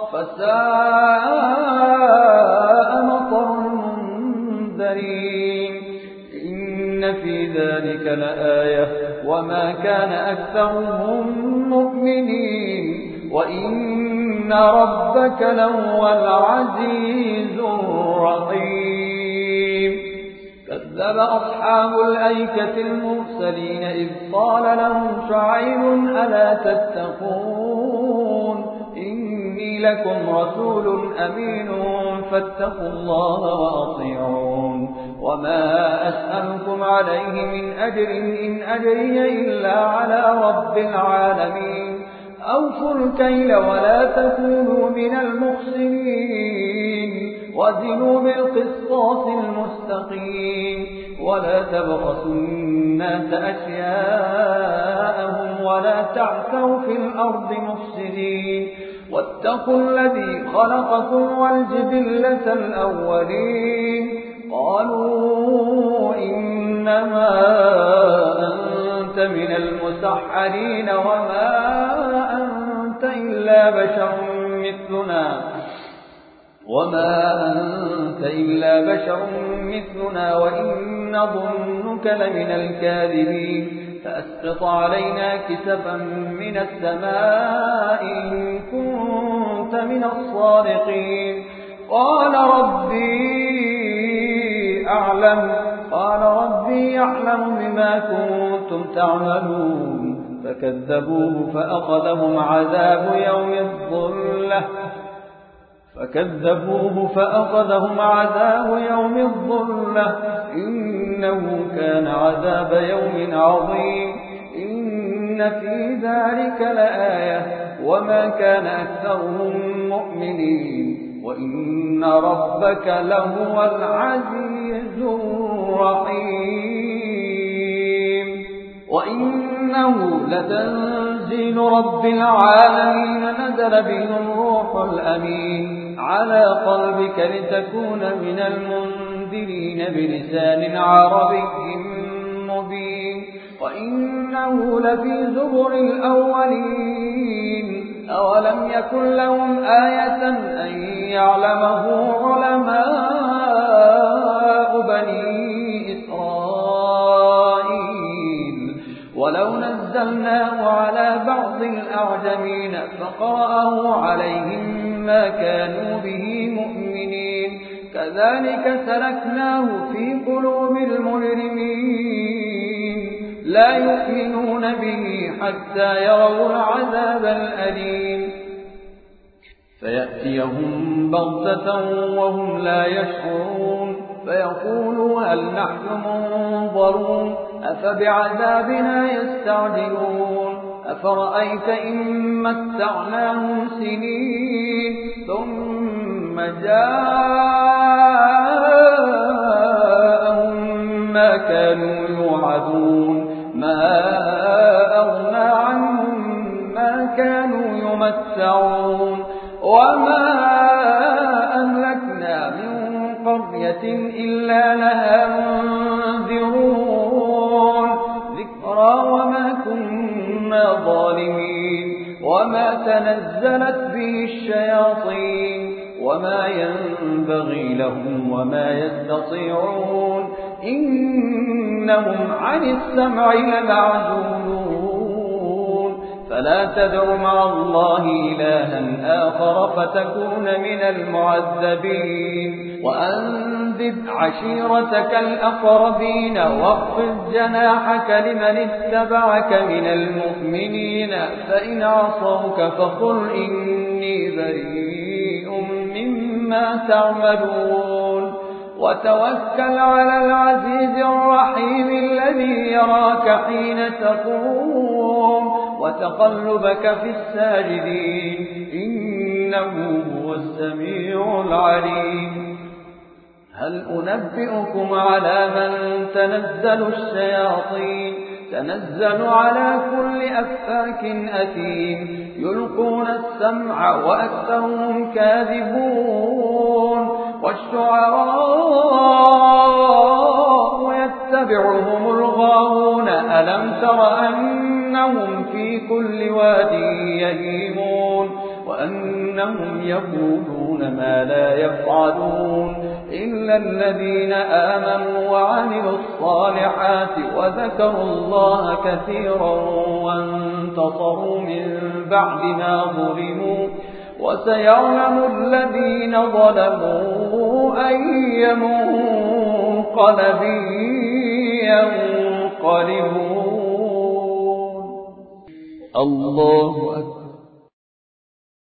فساء مطر المنذرين إن في ذلك لآية وما كان أكثرهم مؤمنين وإن ربك لهو العزيز الرحيم. كذب أصحاب الأيكة المرسلين إذ قال لهم شعيب ألا تتقون إني لكم رسول أمين فاتقوا الله وأطيعون وما أسألكم عليه من أجر إن أجري إلا على رب العالمين أوفوا الكيل ولا تكونوا من المخسرين وزنوا بالقسطاس المستقيم ولا تبخسوا الناس أشياءهم ولا تعثوا في الأرض مفسدين واتقوا الذي خلقكم والجبلة الأولين قالوا إنما أنت من المسحرين وما أنت إلا بشر مثلنا وما أنت إلا بشر مثلنا وإن نظنك لمن الكاذبين فأسقط علينا كسفا من السماء إن كنت من الصادقين قال ربي أعلم قال ربي يعلم بما كنتم تعملون فكذبوه فأخذهم عذاب يوم الظلة فكذبوه فأخذهم عذاب يوم الظلة إنه كان عذاب يوم عظيم إن في ذلك لآية وما كان أكثرهم مؤمنين وإن ربك لهو العزيز الرحيم وإن وإنه لتنزيل رب العالمين نزل به الروح الأمين على قلبك لتكون من المنذرين بلسان عربي مبين وإنه لفي زبر الأولين أولم يكن لهم آية أن يعلمه علماء بني إسرائيل ولو نزلناه على بعض الأعجمين فقرأه عليهم ما كانوا به مؤمنين كذلك سلكناه في قلوب المجرمين لا يؤمنون به حتى يروا العذاب الأليم فيأتيهم بغتة وهم لا يشعرون فيقولوا هل نحن منظرون أفبعذابنا يستعجلون أفرأيت إن متعناهم سنين ثم جاءهم ما كانوا يوعدون ما أغنى عنهم ما كانوا يمتعون وما أهلكنا من قرية إلا لها منذرون ذكرى وما كنا ظالمين وما تنزلت به الشياطين وما ينبغي لهم وما يستطيعون إنهم عن السمع لمعزولون فلا تدع مع الله إلها آخر فتكون من المعذبين وأنذر عشيرتك الأقربين واخفض جناحك لمن اتبعك من المؤمنين فإن عصوك فقل إني بريء مما تعملون وتوكل على العزيز الرحيم الذي يراك حين تقوم وتقلبك في الساجدين إنه هو السميع العليم هل أنبئكم على من تنزل الشياطين تنزل على كل أفاك أثيم يلقون السمع وأكثرهم كاذبون والشعراء يتبعهم الغاوون ألم تر أنهم في كل واد يهيمون وأنهم يقولون ما لا يفعلون إلا الذين آمنوا وعملوا الصالحات وذكروا الله كثيرا وانتصروا من بعد ما ظلموا وسيعلم الذين ظلموا أي منقلب ينقلبون الله أكبر.